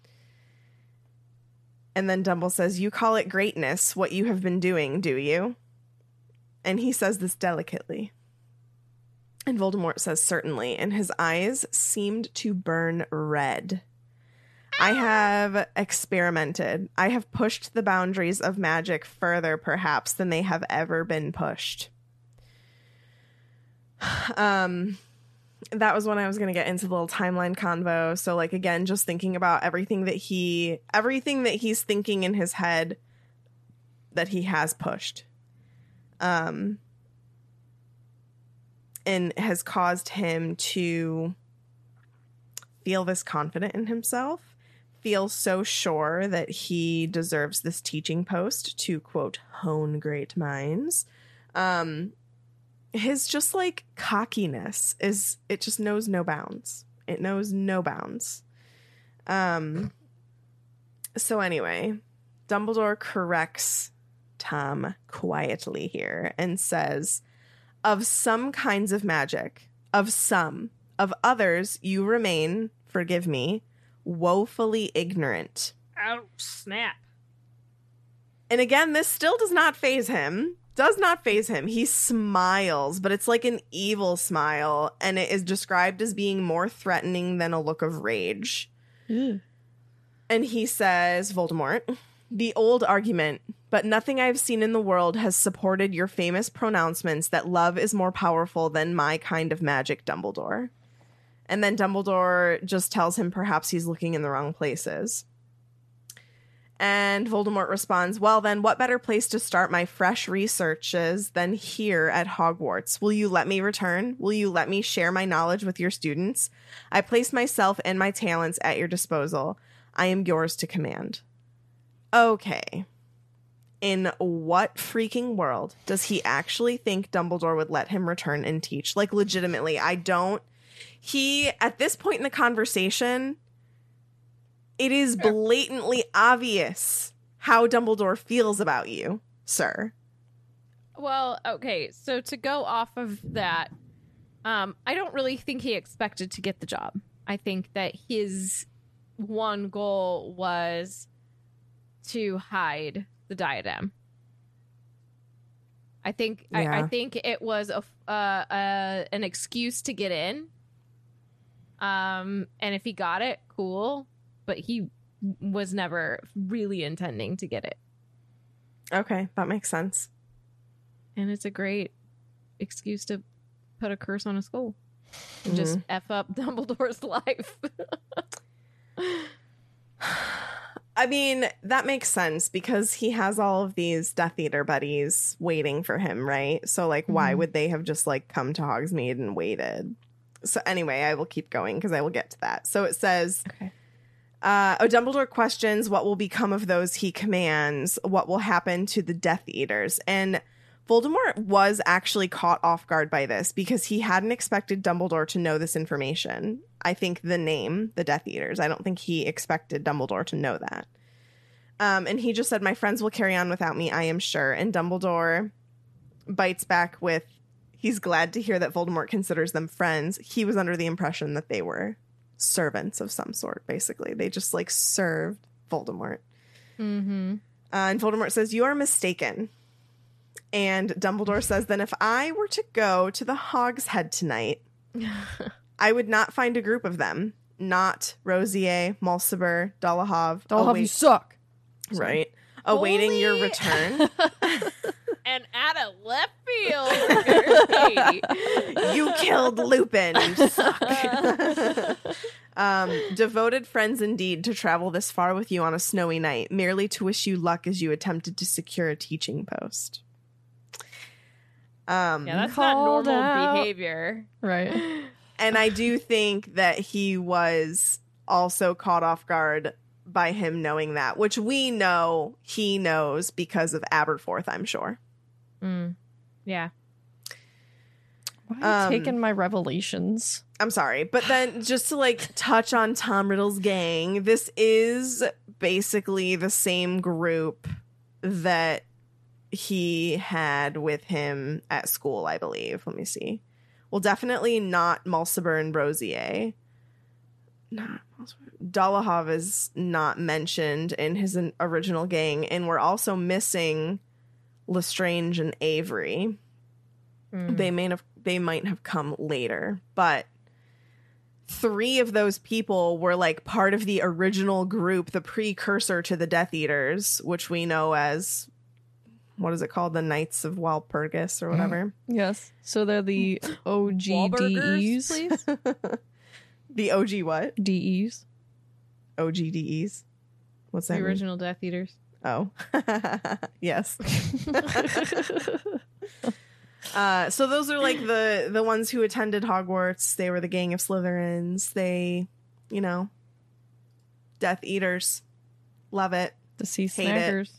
And then Dumbledore says, you call it greatness, what you have been doing, do you? And he says this delicately. And Voldemort says, certainly. And his eyes seemed to burn red. I have experimented. I have pushed the boundaries of magic further, perhaps, than they have ever been pushed. Um... That was when I was going to get into the little timeline convo. So, like, again, just thinking about everything that he, everything that he's thinking in his head that he has pushed. Um, and has caused him to feel this confident in himself, feel so sure that he deserves this teaching post to, quote, hone great minds. Um, his just like cockiness is, it just knows no bounds. It knows no bounds. Um, so anyway, Dumbledore corrects Tom quietly here and says, of some kinds of magic, of some, of others, you remain, forgive me, woefully ignorant. Oh, snap. And again, this still does not faze him. Does not faze him. He smiles, but it's like an evil smile, and it is described as being more threatening than a look of rage. Ew. And he says, Voldemort, the old argument, but nothing I have seen in the world has supported your famous pronouncements that love is more powerful than my kind of magic, Dumbledore. And then Dumbledore just tells him perhaps he's looking in the wrong places. And Voldemort responds, well, then what better place to start my fresh researches than here at Hogwarts? Will you let me return? Will you let me share my knowledge with your students? I place myself and my talents at your disposal. I am yours to command. Okay. In what freaking world does he actually think Dumbledore would let him return and teach? Like, legitimately, I don't. He, at this point in the conversation, it is blatantly obvious how Dumbledore feels about you, sir. Well, okay, so to go off of that, um, I don't really think he expected to get the job. I think that his one goal was to hide the diadem. I think Yeah. I, I think it was a uh, uh, an excuse to get in. Um, and if he got it, cool. But he was never really intending to get it. Okay, that makes sense. And it's a great excuse to put a curse on a school and just F up Dumbledore's life. I mean, that makes sense because he has all of these Death Eater buddies waiting for him, right? So, like, why would they have just, like, come to Hogsmeade and waited? So, anyway, I will keep going because I will get to that. So, it says... Okay. Uh, oh, Dumbledore questions what will become of those he commands, what will happen to the Death Eaters. And Voldemort was actually caught off guard by this because he hadn't expected Dumbledore to know this information. I think the name, the Death Eaters, I don't think he expected Dumbledore to know that. Um, and he just said, my friends will carry on without me, I am sure. And Dumbledore bites back with, he's glad to hear that Voldemort considers them friends. He was under the impression that they were servants of some sort, basically. They just, like, served Voldemort. Mm-hmm. Uh, and Voldemort says, you are mistaken. And Dumbledore says, then if I were to go to the Hog's Head tonight, I would not find a group of them. Not Rosier, Mulciber, Dolohov. Dolohov, you suck. Right. Awaiting your Holy- return. And out of left field, Katie. You killed Lupin. You suck. um, devoted friends indeed to travel this far with you on a snowy night, merely to wish you luck as you attempted to secure a teaching post. Um, Yeah, that's not Called normal out. behavior. Right. and I do think that he was also caught off guard by him knowing that, which we know he knows because of Aberforth, I'm sure. Mm. Yeah. Why are you Um, taking my revelations? I'm sorry, but then just to like touch on Tom Riddle's gang, this is basically the same group that he had with him at school, I believe. Let me see. Well, definitely not Mulciber and Rosier. Not Dolohov is not mentioned in his in- original gang, and we're also missing Lestrange and Avery. Mm. They may have they might have come later, but three of those people were like part of the original group, the precursor to the Death Eaters, which we know as, what is it called? The Knights of Walpurgis or whatever. Yes. So they're the O G Wahlburgers, D Es. please. The O G what? D Es. O G D Es? What's that The mean? original Death Eaters. Oh. Yes. Uh, so those are like the the ones who attended Hogwarts. They were the gang of Slytherins. They, you know, Death Eaters. Love it. Deceased Hate it. snackers.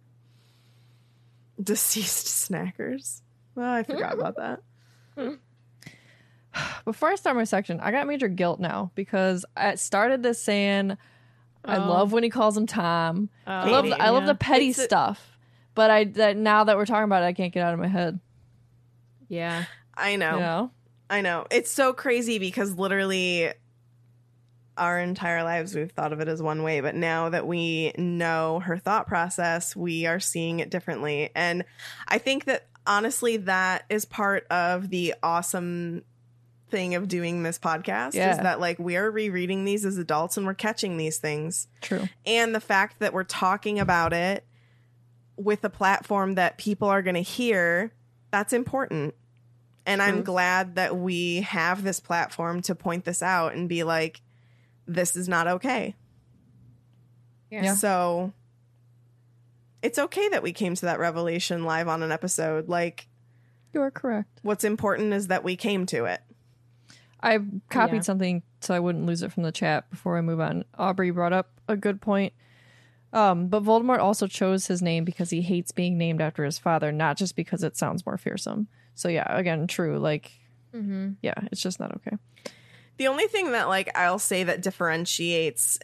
Deceased snackers. Oh, I forgot about that. Before I start my section, I got major guilt now because I started this saying I Oh. love when he calls him Tom. I Oh, love Maybe, I love yeah. the petty It's a- stuff, but I that now that we're talking about it, I can't get it out of my head. Yeah. I know. You know? I know. It's so crazy because literally our entire lives we've thought of it as one way, but now that we know her thought process, we are seeing it differently. And I think that honestly that is part of the awesome thing of doing this podcast Yeah. is that like we are rereading these as adults and we're catching these things. True. And the fact that we're talking about it with a platform that people are going to hear, that's important. And I'm Truth. glad that we have this platform to point this out and be like, this is not okay. Yeah. So it's okay that we came to that revelation live on an episode. Like, You are correct. what's important is that we came to it. I copied Yeah. something so I wouldn't lose it from the chat before I move on. Aubrey brought up a good point. Um, but Voldemort also chose his name because he hates being named after his father, not just because it sounds more fearsome. So yeah, again, true. Like, Mm-hmm. yeah, it's just not okay. The only thing that, like, I'll say that differentiates,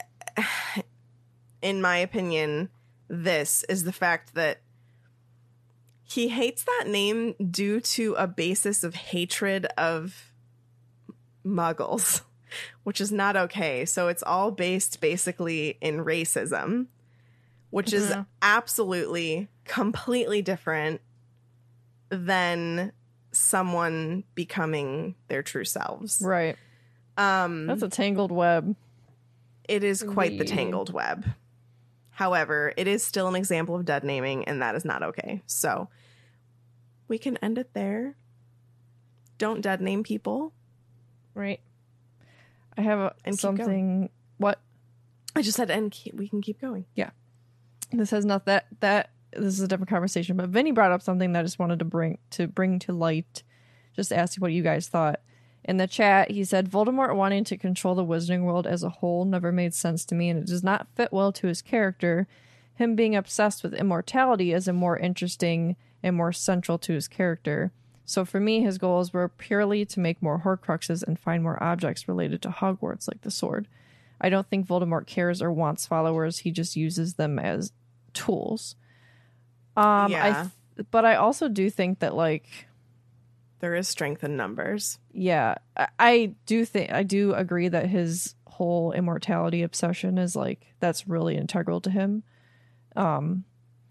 in my opinion, this is the fact that he hates that name due to a basis of hatred of muggles, which is not okay. So it's all based basically in racism, which is Mhm. absolutely completely different than someone becoming their true selves. Right. Um, That's a tangled web. it is quite the Indeed. tangled web. However, it is still an example of dead naming, and that is not okay. So we can end it there. Don't dead name people. Right. I have a, And keep something. What? I just said, and keep, we can keep going. This has not that that this is a different conversation, but Vinny brought up something that I just wanted to bring to bring to light. Just to ask you what you guys thought. In the chat, he said Voldemort wanting to control the Wizarding World as a whole never made sense to me, and it does not fit well to his character. Him being obsessed with immortality is a more interesting and more central to his character. So for me, his goals were purely to make more Horcruxes and find more objects related to Hogwarts, like the sword. I don't think Voldemort cares or wants followers. He just uses them as tools. Um, I Yeah. th- but I also do think that, like, There is strength in numbers. yeah, I, I do think I do agree that his whole immortality obsession is like that's really integral to him. Um,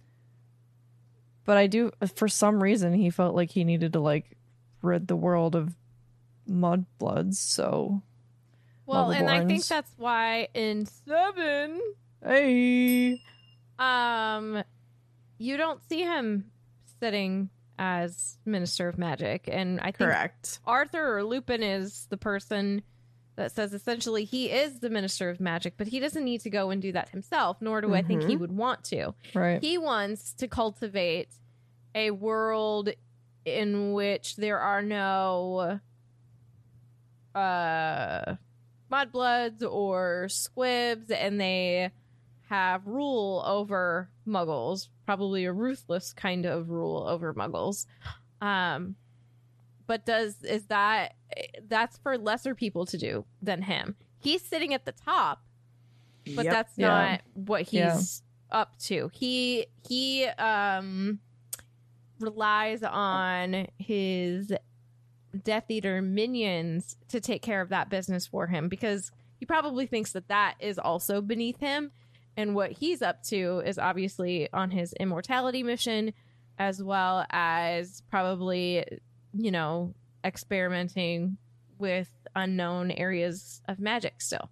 but I do, for some reason, he felt like he needed to like rid the world of mudbloods. So, Well, and I think Muggleborns. that's why in seven, hey, um, you don't see him sitting as Minister of Magic, and I think Correct. Arthur or Lupin is the person that says essentially he is the Minister of Magic, but he doesn't need to go and do that himself, nor do I think he Mhm. would want to. right, He wants to cultivate a world in which there are no uh mudbloods or squibs, and they have rule over muggles, probably a ruthless kind of rule over muggles. Um but does is that that's for lesser people to do than him. He's sitting at the top, but Yep. that's Yeah. not what he's Yeah. up to. He he um relies on his Death Eater minions to take care of that business for him, because he probably thinks that that is also beneath him, and what he's up to is obviously on his immortality mission, as well as probably, you know, experimenting with unknown areas of magic still.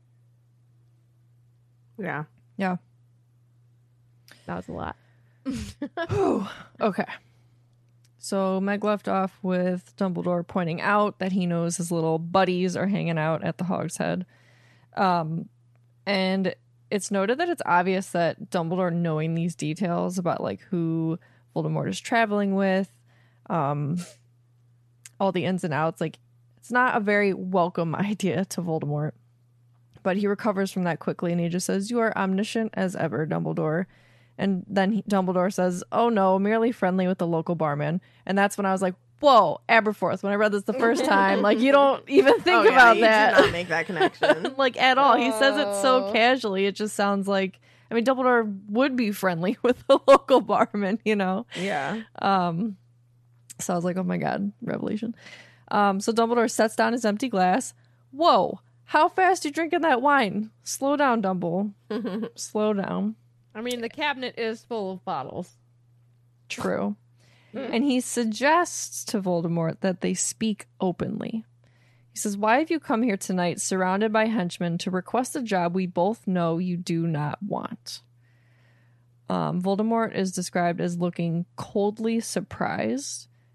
Yeah. That was a lot. Whew. Okay. So Meg left off with Dumbledore pointing out that he knows his little buddies are hanging out at the Hog's Head. Um, and it's noted that it's obvious that Dumbledore knowing these details about like who Voldemort is traveling with, um, all the ins and outs, like it's not a very welcome idea to Voldemort. But he recovers from that quickly and he just says, "You are omniscient as ever, Dumbledore." And then he, Dumbledore says, "Oh no, merely friendly with the local barman." And that's when I was like, whoa, Aberforth, when I read this the first time, like you don't even think Oh, yeah, about you that. did not make that connection. Like at all. He says it so Oh. casually. It just sounds like, I mean, Dumbledore would be friendly with the local barman, you know? Yeah. Um, so I was like, oh my God, revelation. Um, so Dumbledore sets down his empty glass. Whoa, how fast you drinking that wine? Slow down, Dumble. Slow down. I mean, the cabinet is full of bottles. True. And he suggests to Voldemort that they speak openly. He says, "Why have you come here tonight surrounded by henchmen to request a job we both know you do not want?" Um, Voldemort is described as looking coldly surprised,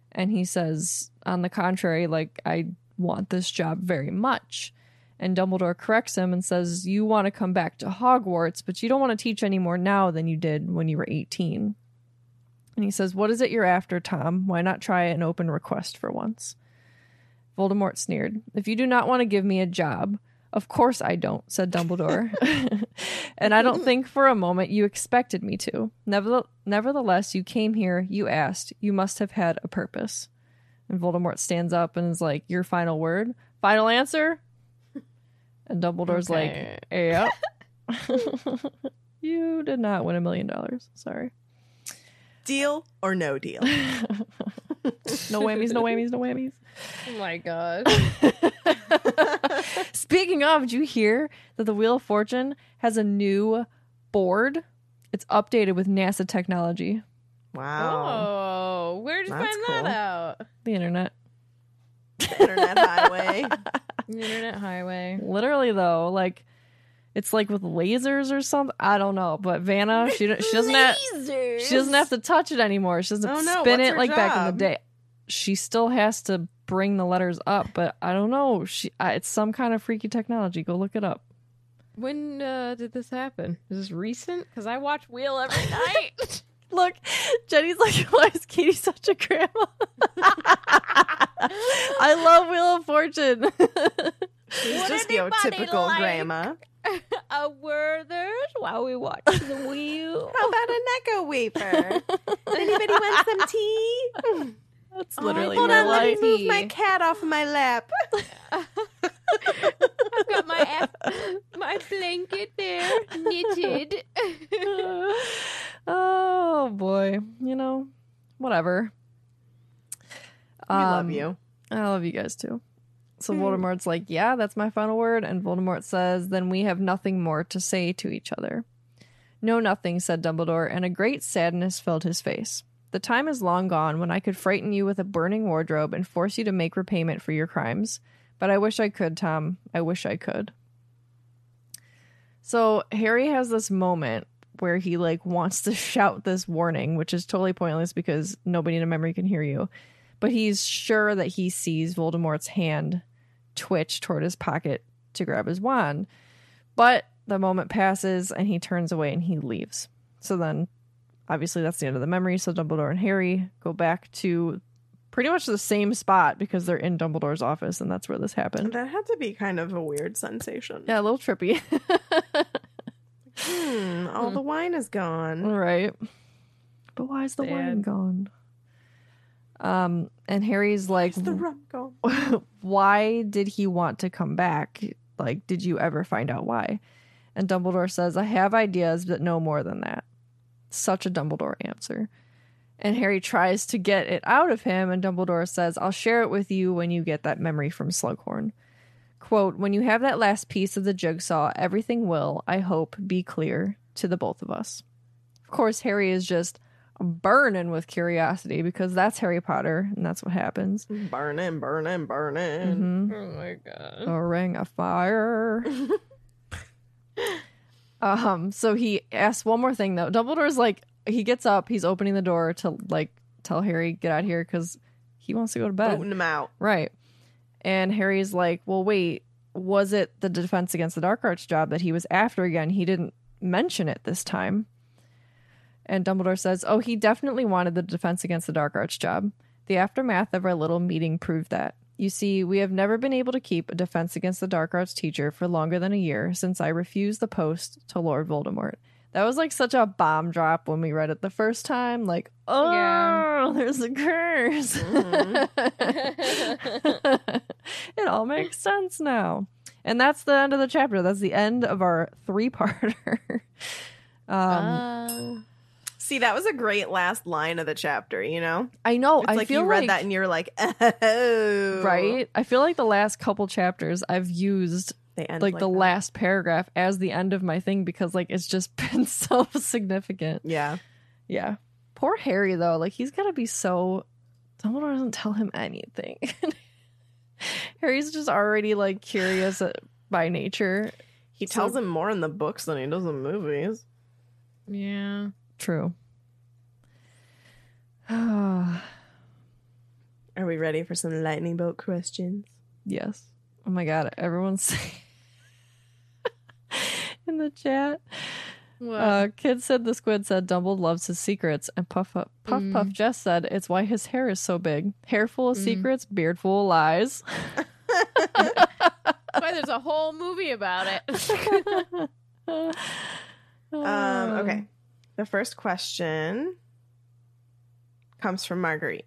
And he says, on the contrary, like, I want this job very much. And Dumbledore corrects him and says, you want to come back to Hogwarts, but you don't want to teach any more now than you did when you were eighteen. And he says, what is it you're after, Tom? Why not try an open request for once? Voldemort sneered. If you do not want to give me a job, of course I don't, said Dumbledore. And I don't think for a moment you expected me to. Nevertheless, nevertheless, you came here, you asked, you must have had a purpose. And Voldemort stands up and is like, your final word? Final answer? And Dumbledore's Okay. like, yep. You did not win a million dollars. Sorry. Deal or no deal? No whammies, no whammies, no whammies. Oh my god. Speaking of, did you hear that the Wheel of Fortune has a new board? It's updated with NASA technology. Wow. Oh, where did you That's find cool. that out? The internet. The internet highway. The Internet Highway. Literally, though, like, it's like with lasers or something. I don't know. But Vanna, she, don't- she doesn't have, she doesn't have to touch it anymore. She doesn't Oh, no. spin What's it her like back in the job? day. She still has to bring the letters up, but I don't know. She, I, it's some kind of freaky technology. Go look it up. When uh, did this happen? Is this recent? Because I watch Wheel every night. Look, Jenny's like, why is Katie such a grandma? I love Wheel of Fortune. She's Would just your anybody typical like- grandma. A Werther's while we watch the Wheel. How about a Necco wafer? Anybody want some tea? That's Oh, literally Hold my on, let life. me move my cat off my lap. I've got my F- my blanket there knitted. Oh boy, you know, whatever. We love Um, you. I love you guys too. So Voldemort's like, yeah, that's my final word. And Voldemort says, then we have nothing more to say to each other. No, nothing, said Dumbledore, and a great sadness filled his face. The time is long gone when I could frighten you with a burning wardrobe and force you to make repayment for your crimes. But I wish I could, Tom. I wish I could. So Harry has this moment where he like wants to shout this warning, which is totally pointless because nobody in a memory can hear you. But he's sure that he sees Voldemort's hand twitch toward his pocket to grab his wand. But the moment passes and he turns away and he leaves. So then, obviously, that's the end of the memory. So Dumbledore and Harry go back to pretty much the same spot because they're in Dumbledore's office, and that's where this happened. That had to be kind of a weird sensation. Yeah, a little trippy. Hmm, all the wine is gone. Right. But why is the Sad. wine gone? Um, and Harry's like, Where's the rum gone? why did he want to come back? Like, did you ever find out why? And Dumbledore says, I have ideas, but no more than that. Such a Dumbledore answer. And Harry tries to get it out of him, and Dumbledore says, I'll share it with you when you get that memory from Slughorn. Quote, when you have that last piece of the jigsaw, everything will, I hope, be clear to the both of us. Of course, Harry is just burning with curiosity because that's Harry Potter, and that's what happens. Burning, burning, burning. Mhm. Oh my god. A ring of fire. um, so he asks one more thing though. Dumbledore's like, he gets up, he's opening the door to like tell Harry get out of here because he wants to go to bed. Booting him out. Right. And Harry's like, well, wait, was it the Defense Against the Dark Arts job that he was after again? He didn't mention it this time. And Dumbledore says, oh, he definitely wanted the Defense Against the Dark Arts job. The aftermath of our little meeting proved that. You see, we have never been able to keep a Defense Against the Dark Arts teacher for longer than a year since I refused the post to Lord Voldemort. That was like such a bomb drop when we read it the first time. Like, oh, Yeah. there's a curse. It all makes sense now. And that's the end of the chapter. That's the end of our three-parter. um, Uh, See, that was a great last line of the chapter, you know? I know. It's I like feel you read like, that and you're like, oh. right? I feel like the last couple chapters I've used They end like, like the that. last paragraph as the end of my thing because like it's just been so significant. Yeah. Yeah. Poor Harry though. Like he's gotta be so Dumbledore doesn't tell him anything. Harry's just already like curious uh, by nature. He So- tells him more in the books than he does in movies. yeah. True. Are we ready for some lightning bolt questions? Yes. Oh my god, everyone's saying in the chat. What? Uh, Kid said the squid said Dumble loves his secrets, and Puff Puff, Puff, Mm. Puff Jess said it's why his hair is so big. Hair full of Mm. secrets, beard full of lies. That's why there's a whole movie about it. Um, okay. The first question comes from Marguerite.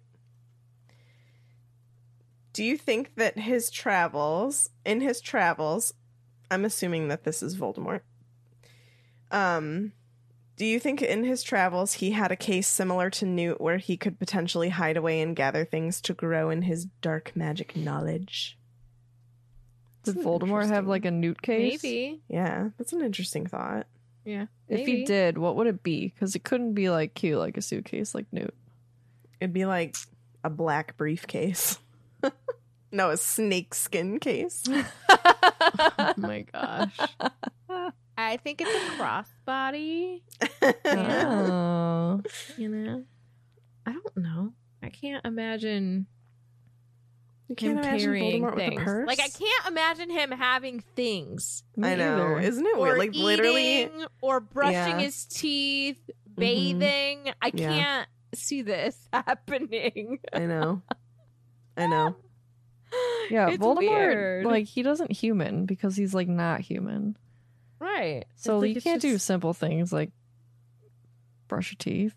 Do you think that his travels, in his travels, I'm assuming that this is Voldemort. Um, do you think in his travels he had a case similar to Newt where he could potentially hide away and gather things to grow in his dark magic knowledge? Did That's Voldemort have interesting. like a Newt case? Maybe. Yeah, that's an interesting thought. Yeah. If maybe. he did, what would it be? Because it couldn't be like cute, like a suitcase, like Newt. It'd be like a black briefcase. No, a snakeskin case. Oh my gosh. I think it's a crossbody. Oh. You know? I don't know. I can't imagine You him can't imagine carrying Voldemort with things. a purse. Like, I can't imagine him having things. Me I know, either. isn't it Or weird? Like literally, eating, or brushing Yeah. his teeth, bathing. I Yeah. can't see this happening. I know, I know. Yeah, It's Voldemort, weird. like, he doesn't human because he's, like, not human. Right. So It's like you it's can't do just- simple things like brush your teeth.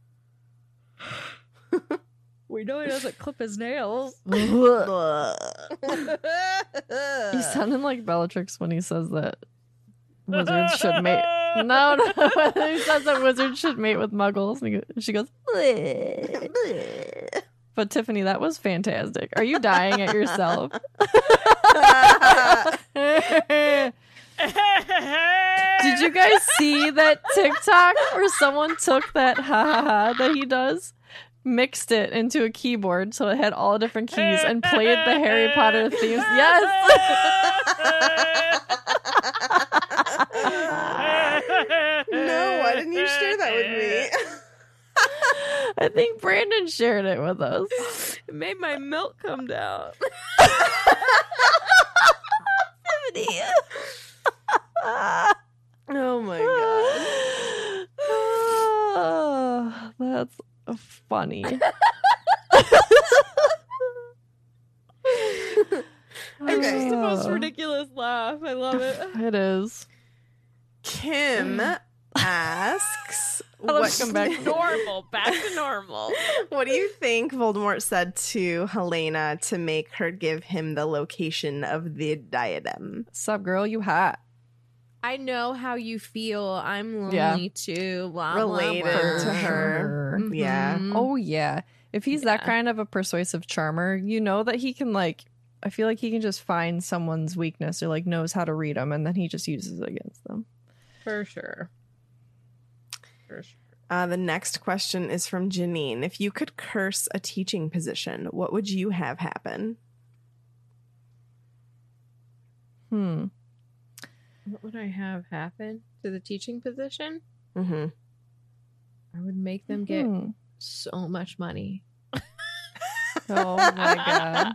We know he doesn't clip his nails. You sounding like Bellatrix when he says that wizards should mate. No, no, when he says that wizards should mate with muggles. And he go- she goes, "Bleh." But Tiffany, that was fantastic. Are you dying at yourself? Did you guys see that TikTok where someone took that ha ha ha that he does, mixed it into a keyboard so it had all different keys and played the Harry Potter themes? Yes! No, why didn't you share that with me? I think Brandon shared it with us. It made my milk come down. Oh my god. Oh, that's funny. Okay. It's the most Oh, ridiculous laugh. I love it. it is. Kim asks, Let's come back. Normal. Back to normal. what do you think Voldemort said to Helena to make her give him the location of the diadem? Sup, girl? You hot? I know how you feel. I'm lonely Yeah. too. Blah, Related blah, blah. to her. Sure. Yeah. Mhm. Oh yeah. If he's that Yeah. kind of a persuasive charmer, you know that he can like. I feel like he can just find someone's weakness or like knows how to read them, and then he just uses it against them. For sure. For sure. Uh, the next question is from Janine. If you could curse a teaching position, what would you have happen? Hmm. What would I have happen to the teaching position? Mm-hmm. I would make them get Hmm. so much money. Oh my god.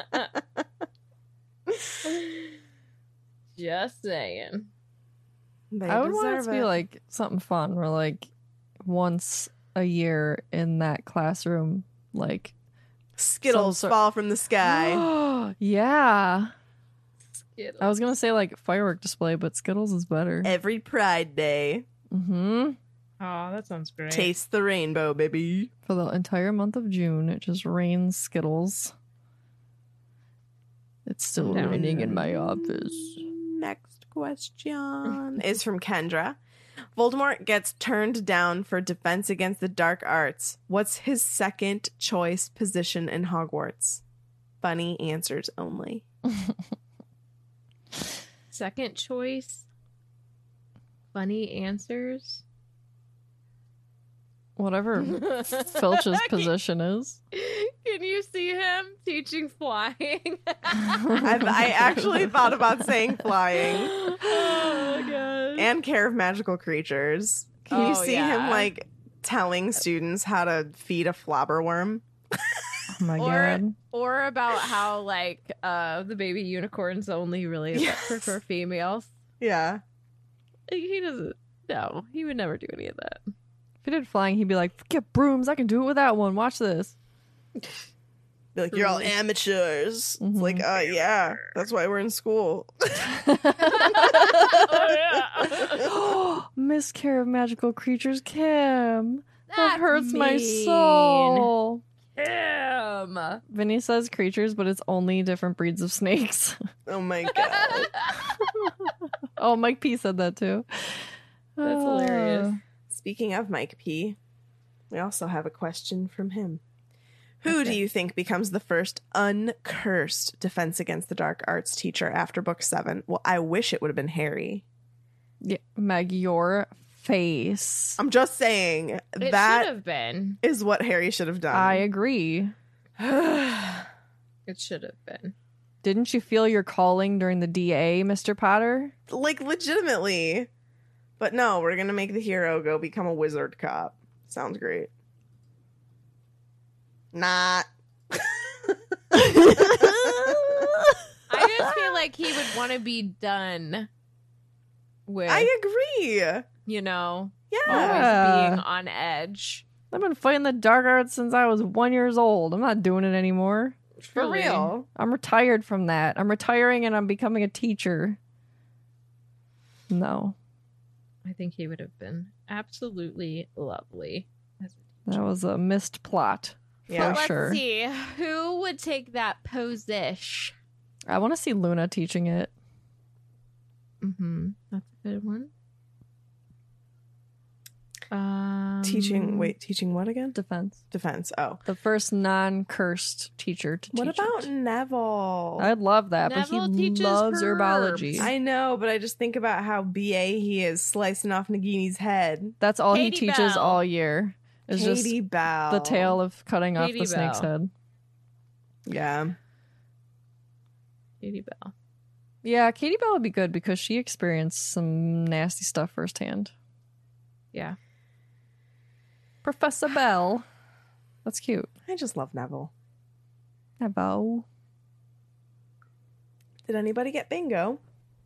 Just saying. They I would want it deserve to be like something fun where like once a year in that classroom, like Skittles some sort- fall from the sky. yeah. Skittles. I was gonna say like firework display, but Skittles is better. Every Pride Day. Mm-hmm. Oh, that sounds great. Taste the rainbow, baby. For the entire month of June, it just rains Skittles. It's still Down. raining in my office. Next question is from Kendra. Voldemort gets turned down for Defense Against the Dark Arts. What's his second choice position in Hogwarts? Funny answers only. Second choice. Funny answers. Whatever Filch's position is. Can you see him teaching flying? I've, I actually thought about saying flying Oh my god. and care of magical creatures. Can you Oh, see yeah. him like telling students how to feed a flobberworm? Oh my or god. or about how like uh the baby unicorns only really Yes. yes. for females. Yeah. Like, he doesn't. No, he would never do any of that. If he did flying, he'd be like, "Get brooms! I can do it without one. Watch this." Be like, you're all amateurs. Mhm. It's like, uh, yeah, that's why we're in school. Oh yeah. Miscare of magical creatures, Kim. that That's hurts my mean. soul. Him. Vinny says creatures, but it's only different breeds of snakes. Oh my god. Oh, Mike P said that too. That's Uh, hilarious. Speaking of Mike P, we also have a question from him. Who do you think becomes the first uncursed Defense Against the Dark Arts teacher after book seven? Well, I wish it would have been Harry. Yeah, Meg, your face. I'm just saying It should that have been. is what Harry should have done. I agree. It should have been. Didn't you feel your calling during the D A, Mister Potter? Like, legitimately. But no, we're going to make the hero go become a wizard cop. Sounds great. Not. I just feel like he would want to be done with, I agree. you know, Yeah. Yeah. being on edge. I've been fighting the dark arts since I was one years old. I'm not doing it anymore. For Truly. real. I'm retired from that. I'm retiring and I'm becoming a teacher. No, I think he would have been absolutely lovely. that was a missed plot. Yeah. For Let's sure. see. Who would take that position? I want to see Luna teaching it. Mm-hmm. That's a good one. Um, Teaching, wait, teaching what again? Defense. Defense. Oh. The first non-cursed teacher to What teach about it. Neville? I'd love that, Neville but he teaches loves herbs. herbology. I know, but I just think about how B A he is slicing off Nagini's head. That's all Katie he teaches Bell. all year. Is Katie just Bell. the tale of cutting off Katie the snake's Bell. head. Yeah. Katie Bell. Yeah, Katie Bell would be good because she experienced some nasty stuff firsthand. Yeah. Professor Bell. That's cute. I just love Neville. Neville. Did anybody get bingo?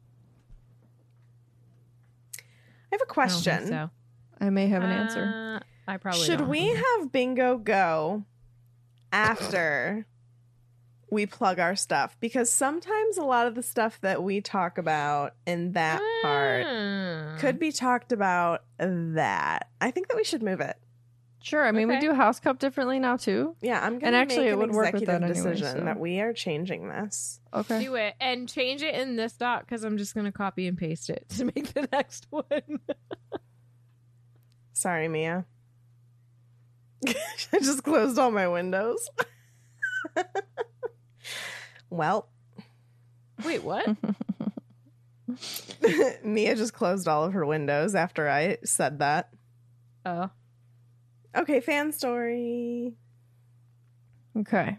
I have a I don't question. think so. I may have an answer. Uh, I probably Should don't. we have bingo go after we plug our stuff? Because sometimes a lot of the stuff that we talk about in that part Ah. could be talked about that. I think that we should move it. Sure. I mean, Okay. we do house cup differently now, too. Yeah, I'm going And to actually, make it an would work with executive that anyway, decision so- that we are changing this. Okay. Do it and change it in this doc because I'm just gonna copy and paste it to make the next one. Sorry, Mia. I just closed all my windows. Well, Wait, what? Mia just closed all of her windows after I said that. Oh, Okay, fan story. Okay.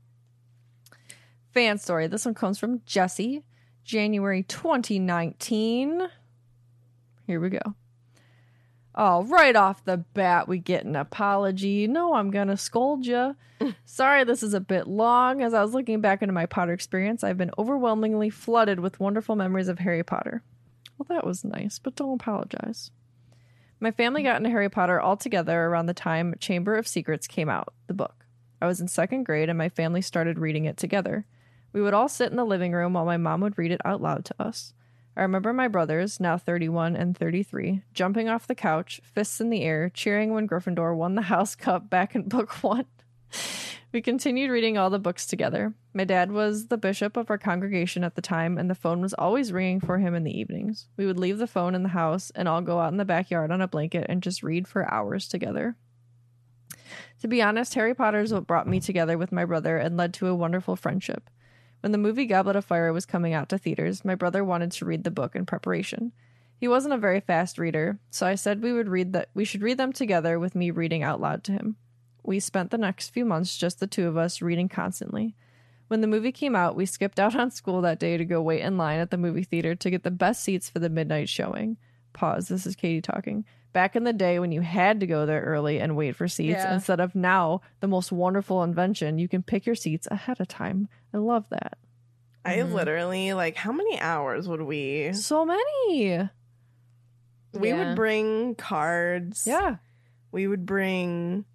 Fan story. This one comes from Jesse, January twenty nineteen. Here we go. Oh, right off the bat, we get an apology. No, I'm going to scold you. Sorry, this is a bit long. As I was looking back into my Potter experience, I've been overwhelmingly flooded with wonderful memories of Harry Potter. Well, that was nice, but don't apologize. My family got into Harry Potter all together around the time Chamber of Secrets came out, the book. I was in second grade and my family started reading it together. We would all sit in the living room while my mom would read it out loud to us. I remember my brothers, now thirty-one and thirty-three, jumping off the couch, fists in the air, cheering when Gryffindor won the House Cup back in book one. We continued reading all the books together. My dad was the bishop of our congregation at the time, and the phone was always ringing for him in the evenings. We would leave the phone in the house and all go out in the backyard on a blanket and just read for hours together. To be honest, Harry Potter is what brought me together with my brother and led to a wonderful friendship. When the movie Goblet of Fire was coming out to theaters, my brother wanted to read the book in preparation. He wasn't a very fast reader, so I said we would read that we should read them together with me reading out loud to him. We spent the next few months, just the two of us, reading constantly. When the movie came out, we skipped out on school that day to go wait in line at the movie theater to get the best seats for the midnight showing. Pause, this is Katie talking. Back in the day when you had to go there early and wait for seats Yeah. instead of now, the most wonderful invention, you can pick your seats ahead of time. I love that. I Mhm. literally, like, how many hours would we? So many. We Yeah. would bring cards. Yeah. We would bring.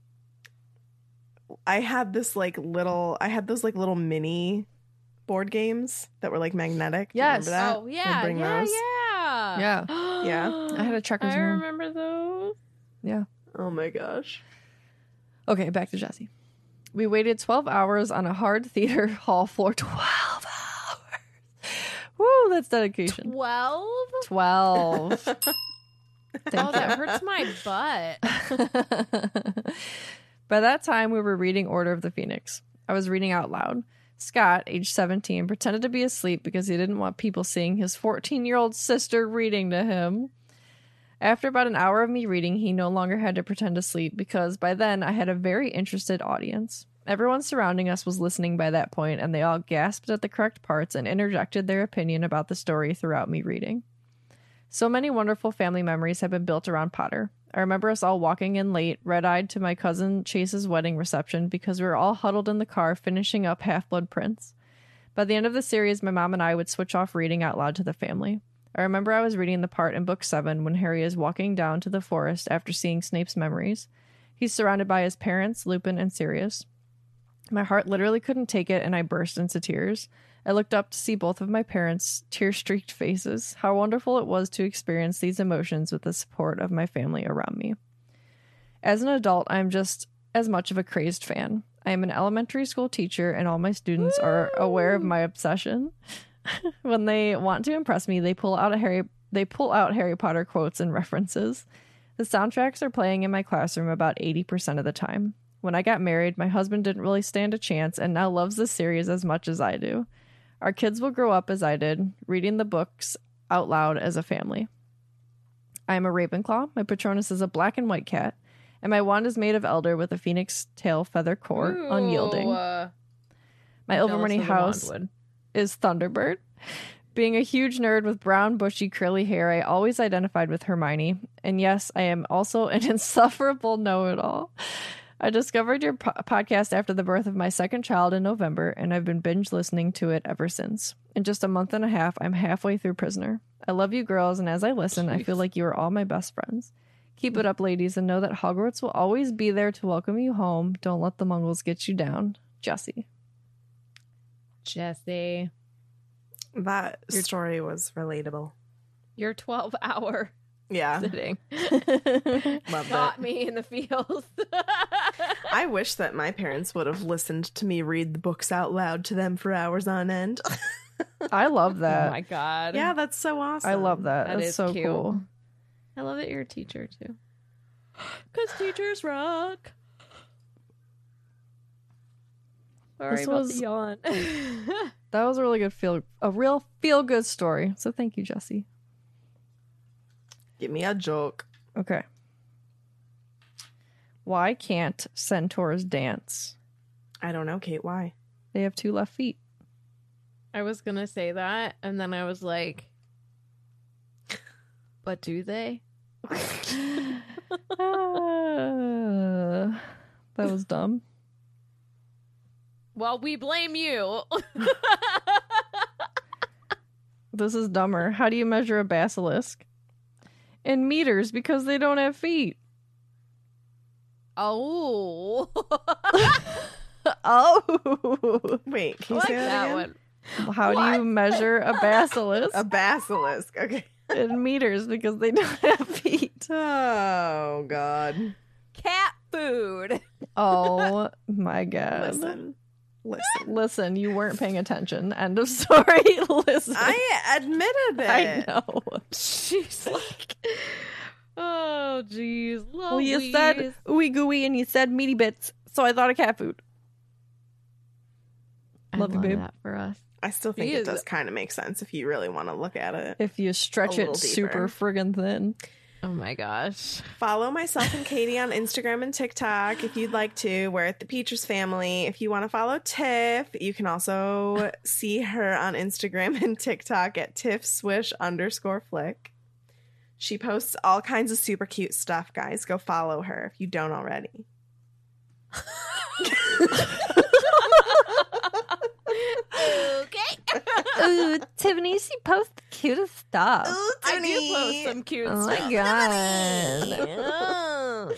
I had this like little. I had those like little mini board games that were like magnetic. Do you Yes. remember that? Oh yeah, bring yeah, those. yeah, Yeah. Yeah. I had a checkers I one. remember those. Yeah. Oh my gosh. Okay, back to Jesse. We waited twelve hours on a hard theater hall floor. twelve hours. Woo, that's dedication. Twelve. twelve. Oh, that hurts my butt. By that time, we were reading Order of the Phoenix. I was reading out loud. Scott, age seventeen, pretended to be asleep because he didn't want people seeing his fourteen-year-old sister reading to him. After about an hour of me reading, he no longer had to pretend to sleep because by then I had a very interested audience. Everyone surrounding us was listening by that point, and they all gasped at the correct parts and interjected their opinion about the story throughout me reading. So many wonderful family memories have been built around Potter. I remember us all walking in late, red-eyed to my cousin Chase's wedding reception because we were all huddled in the car finishing up Half-Blood Prince. By the end of the series, my mom and I would switch off reading out loud to the family. I remember I was reading the part in book seven when Harry is walking down to the forest after seeing Snape's memories. He's surrounded by his parents, Lupin, and Sirius. My heart literally couldn't take it, and I burst into tears. I looked up to see both of my parents' tear-streaked faces. How wonderful it was to experience these emotions with the support of my family around me. As an adult, I am just as much of a crazed fan. I am an elementary school teacher, and all my students Woo! Are aware of my obsession. When they want to impress me, they pull out a Harry they pull out Harry Potter quotes and references. The soundtracks are playing in my classroom about eighty percent of the time. When I got married, my husband didn't really stand a chance and now loves the series as much as I do. Our kids will grow up as I did, reading the books out loud as a family. I am a Ravenclaw. My Patronus is a black and white cat, and my wand is made of elder with a phoenix tail feather core, Ooh, unyielding. uh, My jealous Ilvermorny of the house wandwood. is Thunderbird. Being a huge nerd with brown, bushy, curly hair, I always identified with Hermione. And yes, I am also an insufferable know-it-all. I discovered your po- podcast after the birth of my second child in November, and I've been binge listening to it ever since. In just a month and a half, I'm halfway through Prisoner. I love you girls, and as I listen, I feel like you are all my best friends. Keep it up, ladies, and know that Hogwarts will always be there to welcome you home. Don't let the Muggles get you down. Jesse. Jesse, That story was relatable. your twelve hour Yeah. sitting Love got it. me in the feels. I wish that my parents would have listened to me read the books out loud to them for hours on end. I love Oh that. my god. Yeah, that's so awesome. I love that. That That's is so cute. cool. I love that you're a teacher too. Because teachers rock. Sorry This about was- the yawn. That was a really good feel, a real feel good story. So thank you, Jesse. Give me a joke. Okay. Why can't centaurs dance? I don't know, Kate. Why? They have two left feet. I was gonna say that, and then I was like, but do they? Uh, that was dumb. Well, we blame you. This is dumber. How do you measure a basilisk? In meters, because they don't have feet. Oh. Oh. Wait, can you I say like that, that again? one. How do you measure a basilisk? A basilisk. Okay. In meters, because they don't have feet. Oh God. Cat food. Oh my god. Listen. Listen. Listen, you weren't paying attention. End of story. Listen. I admitted it. I know. She's like, oh, jeez. Well, you said ooey gooey and you said meaty bits, so I thought of cat food. I Love you, babe. that for us. I still think He it is- does kind of make sense if you really want to look at it. If you stretch A it little super deeper. friggin' thin. Oh my gosh. Follow myself and Katie on Instagram and TikTok if you'd like to. We're at the Peaches Family. If you want to follow Tiff, you can also see her on Instagram and TikTok at Tiff Swish underscore flick. She posts all kinds of super cute stuff, guys. Go follow her if you don't already. Okay. Ooh, Tiffany, she posts the cutest stuff. Ooh, I do Tiffany. post some cute Oh stuff. my god.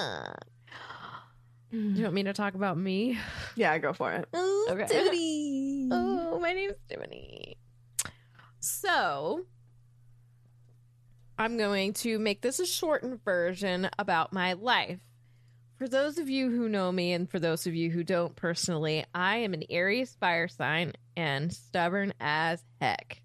Do you want me to talk about me? Yeah, go for it. Okay. Tiffany. Oh, my name's Tiffany. So, I'm going to make this a shortened version about my life. For those of you who know me, and for those of you who don't personally, I am an Aries fire sign and stubborn as heck.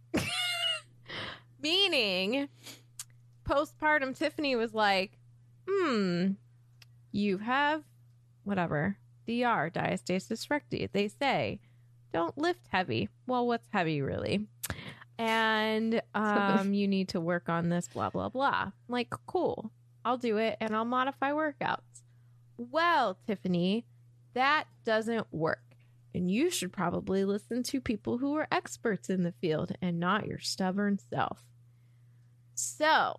Meaning, postpartum Tiffany was like, hmm, you have whatever, D R, diastasis recti. They say, don't lift heavy. Well, what's heavy really? And um, you need to work on this, blah, blah, blah. I'm like, cool, I'll do it and I'll modify workouts. Well, Tiffany, that doesn't work. And you should probably listen to people who are experts in the field and not your stubborn self. So,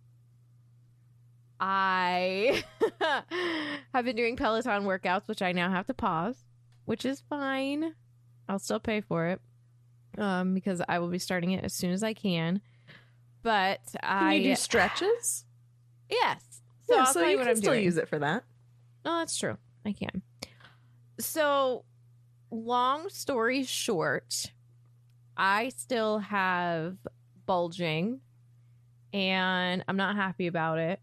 I have been doing Peloton workouts, which I now have to pause, which is fine. I'll still pay for it um, because I will be starting it as soon as I can. But Can I you do stretches? yes. So yeah, I'll so tell you you what can I'm still doing. use it for that. Oh, that's true. I can. So, long story short, I still have bulging and I'm not happy about it.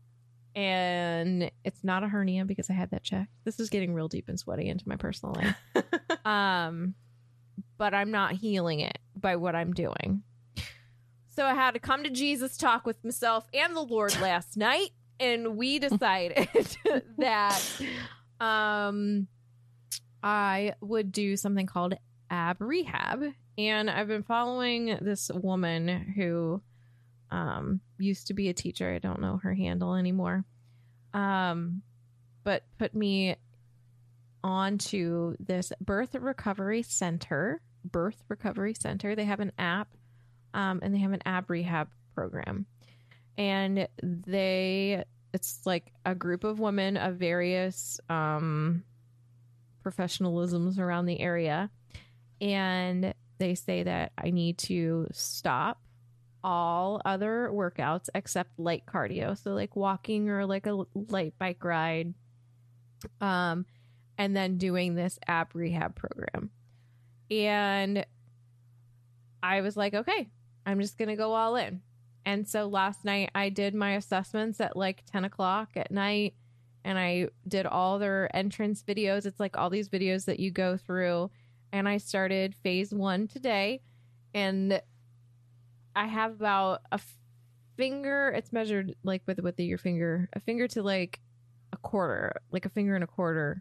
And it's not a hernia because I had that checked. This is getting real deep and sweaty into my personal life. um, but I'm not healing it by what I'm doing. So I had to come to Jesus talk with myself and the Lord last night. And we decided that um, I would do something called ab rehab. And I've been following this woman who um, used to be a teacher. I don't know her handle anymore. Um, but put me onto this birth recovery center, birth recovery center. They have an app um, and they have an ab rehab program. And they, it's like a group of women of various um, professionalisms around the area. And they say that I need to stop all other workouts except light cardio. So like walking or like a light bike ride. Um, and then doing this ab rehab program. And I was like, okay, I'm just going to go all in. And so last night I did my assessments at like ten o'clock at night and I did all their entrance videos. It's like all these videos that you go through. And I started phase one today. And I have about a finger. It's measured like with the width of your finger, a finger to like a quarter, like a finger and a quarter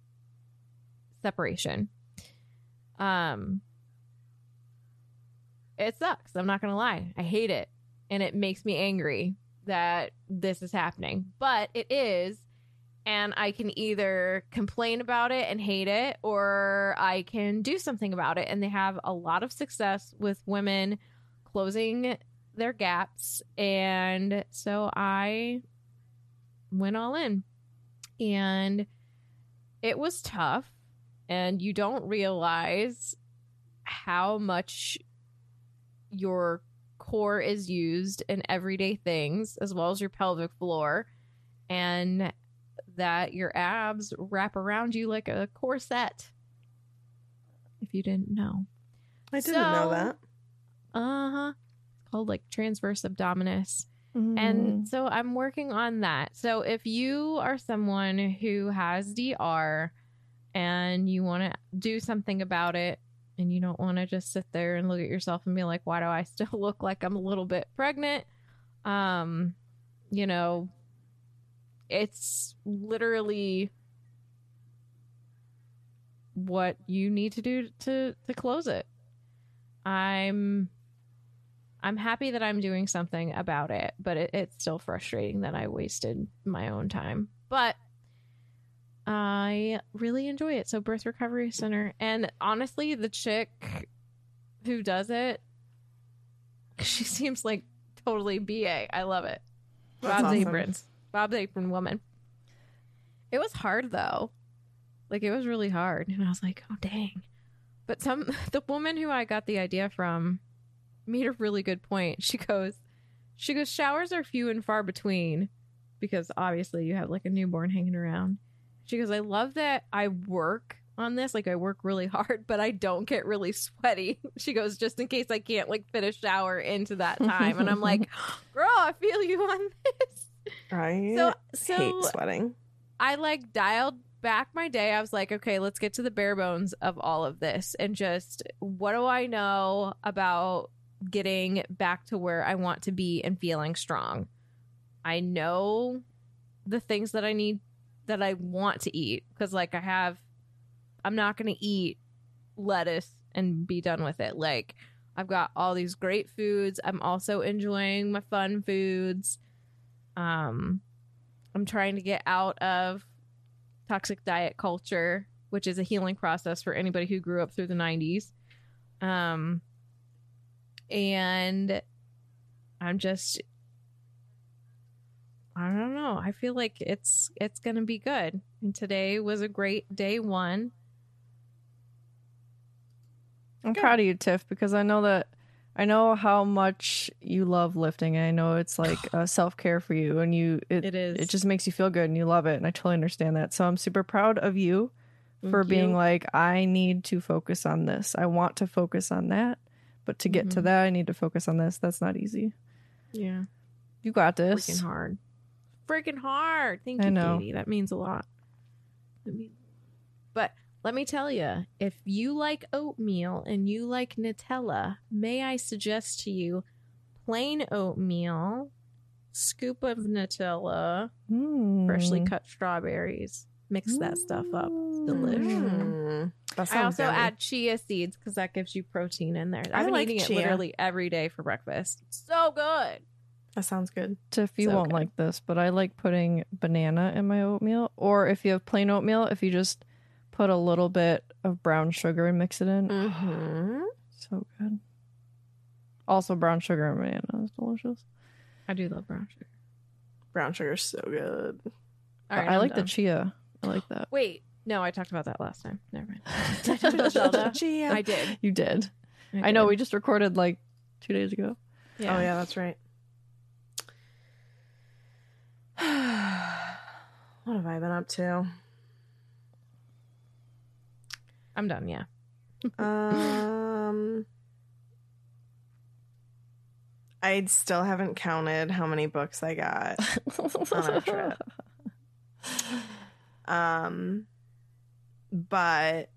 separation. Um, it sucks. I'm not going to lie. I hate it. And it makes me angry that this is happening, but it is. And I can either complain about it and hate it, or I can do something about it. And they have a lot of success with women closing their gaps. And so I went all in. And it was tough. And you don't realize how much your core is used in everyday things, as well as your pelvic floor, and that your abs wrap around you like a corset. If you didn't know. I didn't So, know that. Uh-huh. It's called like transverse abdominis. Mm. And so I'm working on that. So if you are someone who has D R and you want to do something about it, and you don't want to just sit there and look at yourself and be like, why do I still look like I'm a little bit pregnant? Um, you know, it's literally what you need to do to, to close it. I'm, I'm happy that I'm doing something about it, but it, it's still frustrating that I wasted my own time. But I really enjoy it. So Birth Recovery Center. And honestly, the chick who does it, she seems like totally B A. I love it. That's Bob's awesome. Aprons. Bob's Apron Woman. It was hard though. Like it was really hard. And I was like, oh dang. But some the woman who I got the idea from made a really good point. She goes, she goes, showers are few and far between because obviously you have like a newborn hanging around. She goes, I love that I work on this. Like I work really hard, but I don't get really sweaty. She goes, just in case I can't like fit a shower into that time. And I'm like, girl, I feel you on this. I So, so hate sweating. I like dialed back my day. I was like, okay, let's get to the bare bones of all of this and just what do I know about getting back to where I want to be and feeling strong. I know the things that I need that I want to eat because like I have I'm not going to eat lettuce and be done with it. Like I've got all these great foods. I'm also enjoying my fun foods. Um I'm trying to get out of toxic diet culture, which is a healing process for anybody who grew up through the nineties. Um, and I'm just, I don't know. I feel like it's it's gonna be good. And today was a great day one. I'm Good. proud of you, Tiff, because I know that I know how much you love lifting. And I know it's like uh, self care for you, and you it, It is. It just makes you feel good, and you love it, and I totally understand that. So I'm super proud of you for Thank being you. like, I need to focus on this. I want to focus on that, but to get to Mhm. that, I need to focus on this. That's not easy. Yeah, You got this. freaking hard, freaking hard. Thank I you, know. Katie. That means a lot. That means- But let me tell you, if you like oatmeal and you like Nutella, may I suggest to you plain oatmeal, scoop of Nutella, Mm. freshly cut strawberries. Mix that stuff up. It's delicious. Mm, that I sounds also yummy. add chia seeds because that gives you protein in there. I've been like eating chia. it literally every day for breakfast. So good. That sounds good. Tiff, you So won't good. like this, but I like putting banana in my oatmeal. Or if you have plain oatmeal, if you just put a little bit of brown sugar and mix it in. Mm-hmm. So good. Also, brown sugar and banana is delicious. I do love brown sugar. Brown sugar's so good. All But right, I I'm like the done. chia. I like that. Wait, no, I talked about that last time. Never mind. I talked about Zelda. Chia. I did. You did. I know. did. We just recorded like two days ago. Yeah. Oh yeah, that's right. What have I been up to? I'm done. Yeah. Um, I still haven't counted how many books I got on our trip. Um, but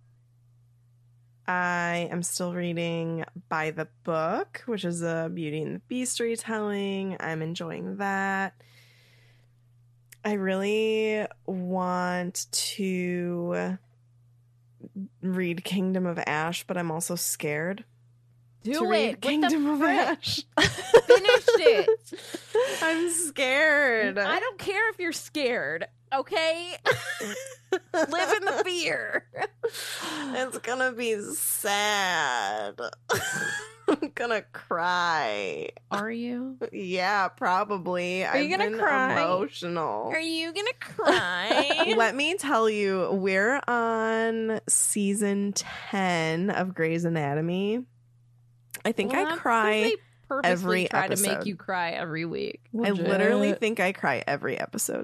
I am still reading By the Book, which is a Beauty and the Beast retelling. I'm enjoying that. I really want to read Kingdom of Ash, but I'm also scared Do to it. read What Kingdom the of frick? Ash. Finish it. I'm scared. I don't care if you're scared. Okay. Live in the fear. It's gonna be sad. I'm gonna cry. Are you? Yeah, probably. Are you I've gonna been cry? Emotional. Are you gonna cry? Let me tell you, we're on season ten of Grey's Anatomy. I think Well, I that's cry. 'cause they purposely every try to episode. make you cry every week. I literally Legit. think I cry every episode.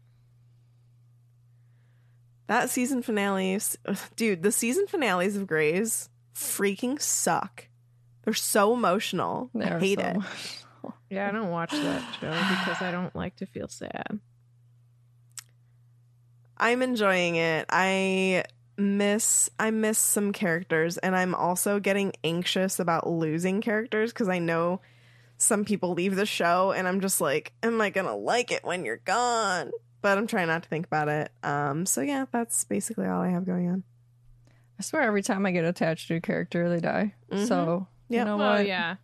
That season finale, dude, the season finales of Grey's freaking suck. They're so emotional. They I are hate so it. much- Yeah, I don't watch that show because I don't like to feel sad. I'm enjoying it. I miss I miss some characters, and I'm also getting anxious about losing characters because I know some people leave the show, and I'm just like, am I gonna like it when you're gone? But I'm trying not to think about it. Um, so yeah, that's basically all I have going on. I swear every time I get attached to a character, they die. Mhm. So, you Yep. know Oh what? yeah.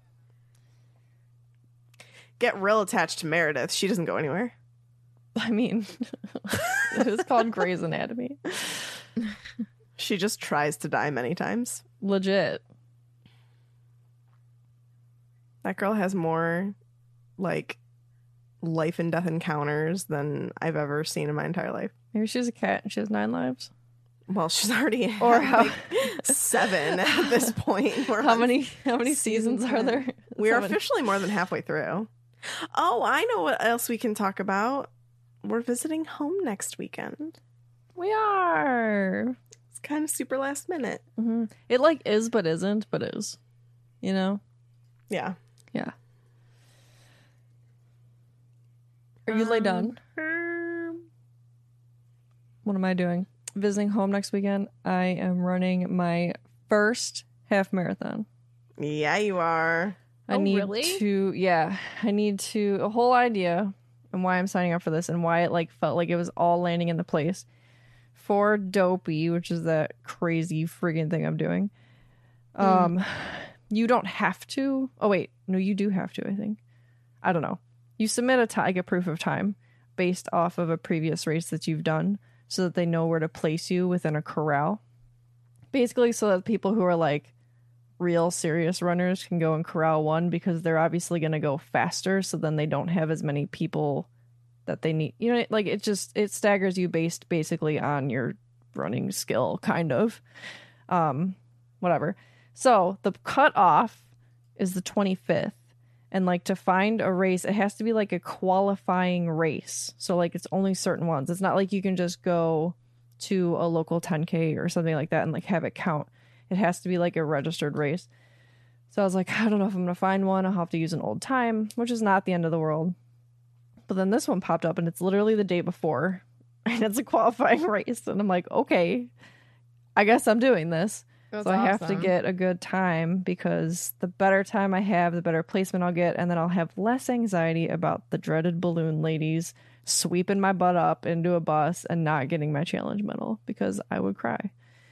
Get real attached to Meredith. She doesn't go anywhere. I mean, it is called Grey's Anatomy. She just tries to die many times. Legit. That girl has more like life and death encounters than I've ever seen in my entire life. Maybe she's a cat and she has nine lives. Well, she's already Or or how- like seven at this point. We're How on many how many season seasons are ten. there? We're Seven. officially more than halfway through. Oh, I know what else we can talk about. We're visiting home next weekend. We are. It's kind of super last minute. Mhm. It like is but isn't, but is. You know? Yeah. Yeah. Are you laid Um, done? What am I doing? Visiting home next weekend. I am running my first half marathon. Yeah, you are. I Oh, need really? to yeah, I need to a whole idea and why I'm signing up for this and why it like felt like it was all landing into place. For Dopey, which is that crazy friggin' thing I'm doing. Um you don't have to. Oh wait, no, you do have to, I think. I don't know. You submit a ti- like a proof of time based off of a previous race that you've done so that they know where to place you within a corral. Basically so that people who are like real serious runners can go in corral one because they're obviously going to go faster, so then they don't have as many people that they need. You know, like it just it staggers you based basically on your running skill, kind of. Um, whatever. So the cutoff is the twenty-fifth, and like to find a race, it has to be like a qualifying race. So like it's only certain ones. It's not like you can just go to a local ten K or something like that and like have it count. It has to be like a registered race. So I was like, I don't know if I'm going to find one. I'll have to use an old time, which is not the end of the world. But then this one popped up and it's literally the day before. And it's a qualifying race. And I'm like, okay, I guess I'm doing this. That's so I have to awesome. get a good time because the better time I have, the better placement I'll get. And then I'll have less anxiety about the dreaded balloon ladies sweeping my butt up into a bus and not getting my challenge medal because I would cry.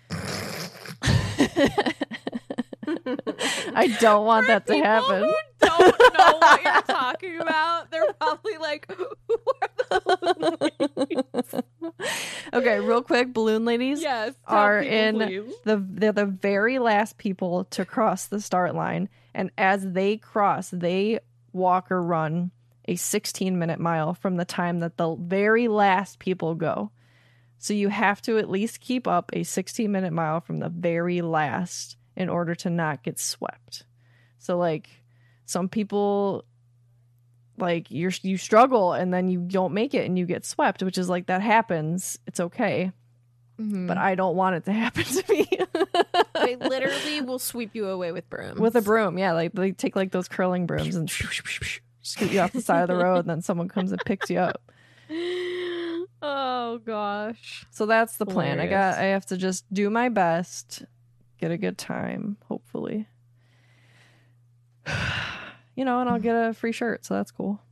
I don't want that to People happen. who don't know what you're talking about. They're probably like, who are the Okay, real quick, balloon ladies Yes, tell are people, in please. the they're the very last people to cross the start line, and as they cross, they walk or run a sixteen minute mile from the time that the very last people go. So you have to at least keep up a sixteen minute mile from the very last in order to not get swept. So like some people like you're you struggle and then you don't make it and you get swept, which is like that happens. It's okay. Mhm. But I don't want it to happen to me. They literally will sweep you away with brooms. With a broom, yeah, like they take like those curling brooms and scoot you off the side of the road, and then someone comes and picks you up. Oh gosh. So that's the plan. I got. Hilarious. I have to just do my best, get a good time, hopefully. You know, and I'll get a free shirt, so that's cool.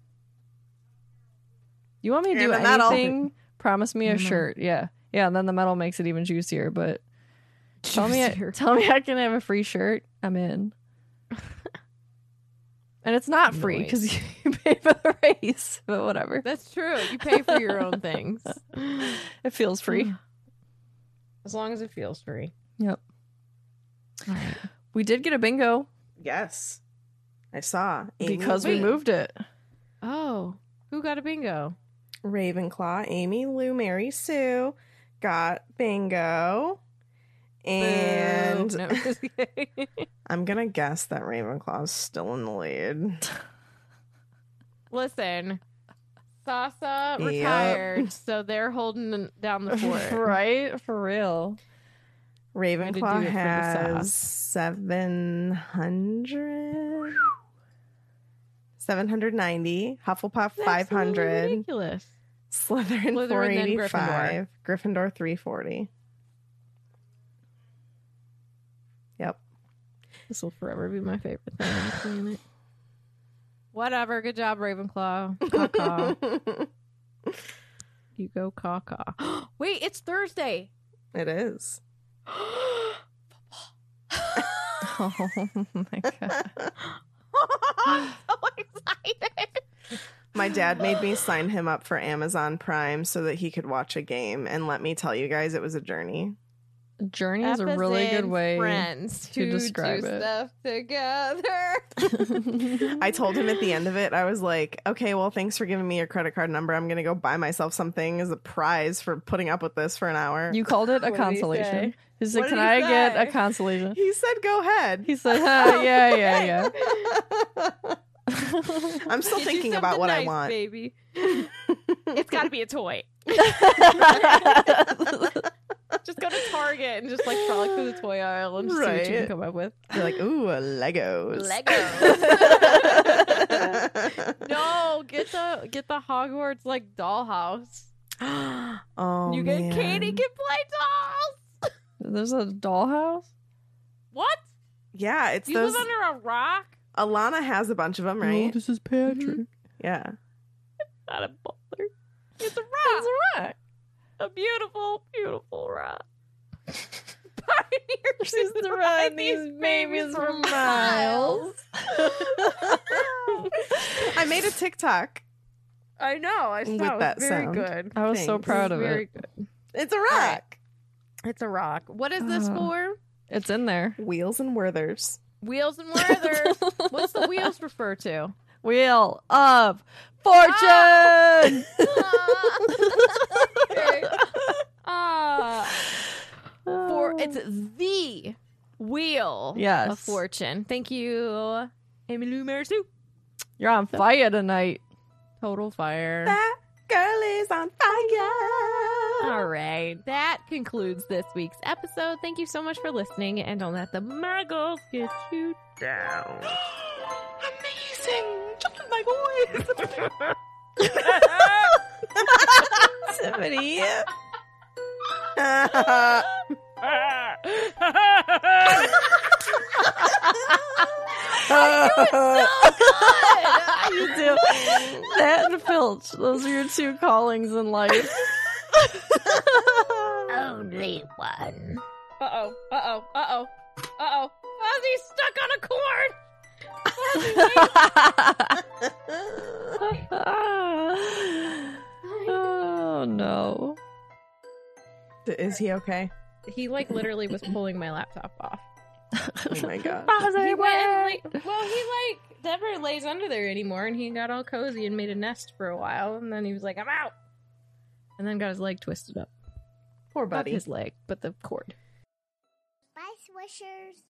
You want me to And do the medal. anything? Promise me a And the medal. shirt. Yeah, yeah. And then the medal makes it even juicier. But tell me, Juicier. tell me I can have a free shirt. I'm in. And it's not free because Nice. you pay for the race, but whatever. That's true. You pay for your own things. It feels free. As long as it feels free. Yep. We did get a bingo Yes. I saw. Amy because we Wait. moved it. Oh. Who got a bingo? Ravenclaw, Amy, Lou, Mary, Sue got bingo. And Boo. No, just kidding. I'm going to guess that Ravenclaw's still in the lead. Listen, Sasa Yep. retired, so they're holding down the fort. Right? For real. Way to do Ravenclaw it for the has sauce. seven hundred. seven hundred ninety. Hufflepuff That's five absolutely hundred. ridiculous. Slytherin, Slytherin, four then eighty-five. Gryffindor three forty. Yep. This will forever be my favorite thing on the planet. Whatever. Good job, Ravenclaw. Caw-caw. You go caw-caw. Wait, it's Thursday. It is. Oh my god. I'm so excited. My dad made me sign him up for Amazon Prime so that he could watch a game. And let me tell you guys, it was a journey. Journey is a really good way friends to who describe do it. stuff together. I told him at the end of it, I was like, okay, well, thanks for giving me your credit card number. I'm going to go buy myself something as a prize for putting up with this for an hour. You called it a What did he consolation. say? He said, What "Can did he I get say? a consolation?" He said, go ahead. He said, huh, "Yeah, yeah, yeah." I'm still Get you thinking about something what nice, I want. baby. It's got to be a toy. Just go to Target and just like frolic through the toy aisle and just see what you can Right. come up with. You're like, ooh, Legos. Legos. No, get the get the Hogwarts like dollhouse. Oh, you man. get Katie can play dolls. There's a dollhouse. What? Yeah, it's You those. live under a rock? Alana has a bunch of them, right? this is Patrick. Yeah. Not a boulder. It's a rock. It's a rock. A beautiful, beautiful rock. Pioneers Used to ride these babies for miles. I made a TikTok. I know. I With saw it. that Was very sound. good. I was so Thanks. proud of Very it. good. It's a right. rock. It's a rock. What is this Uh. for? It's in there. Wheels and Werthers. Wheels and Werthers. What's the wheels refer to? Wheel of Fortune. Okay. Ah. For it's the wheel Yes. of fortune. Thank you, Emily Mersu. You're on fire tonight. Total fire. That girl is on fire. All right. That concludes this week's episode. Thank you so much for listening, and don't let the muggles get you down. Amazing. Just my voice. Tiffany. You do. That and Filch. Those are your two callings in life. Only one. Uh oh. Uh oh. Uh oh. Uh oh. Ozzy's stuck on a cord. Oh no. Is he okay? He like literally was pulling my laptop off. Oh my god. He went and, like, well, he like never lays under there anymore, and he got all cozy and made a nest for a while, and then he was like, "I'm out," and then got his leg twisted up. Poor Not buddy. his leg, but the cord. Bye, Swishers.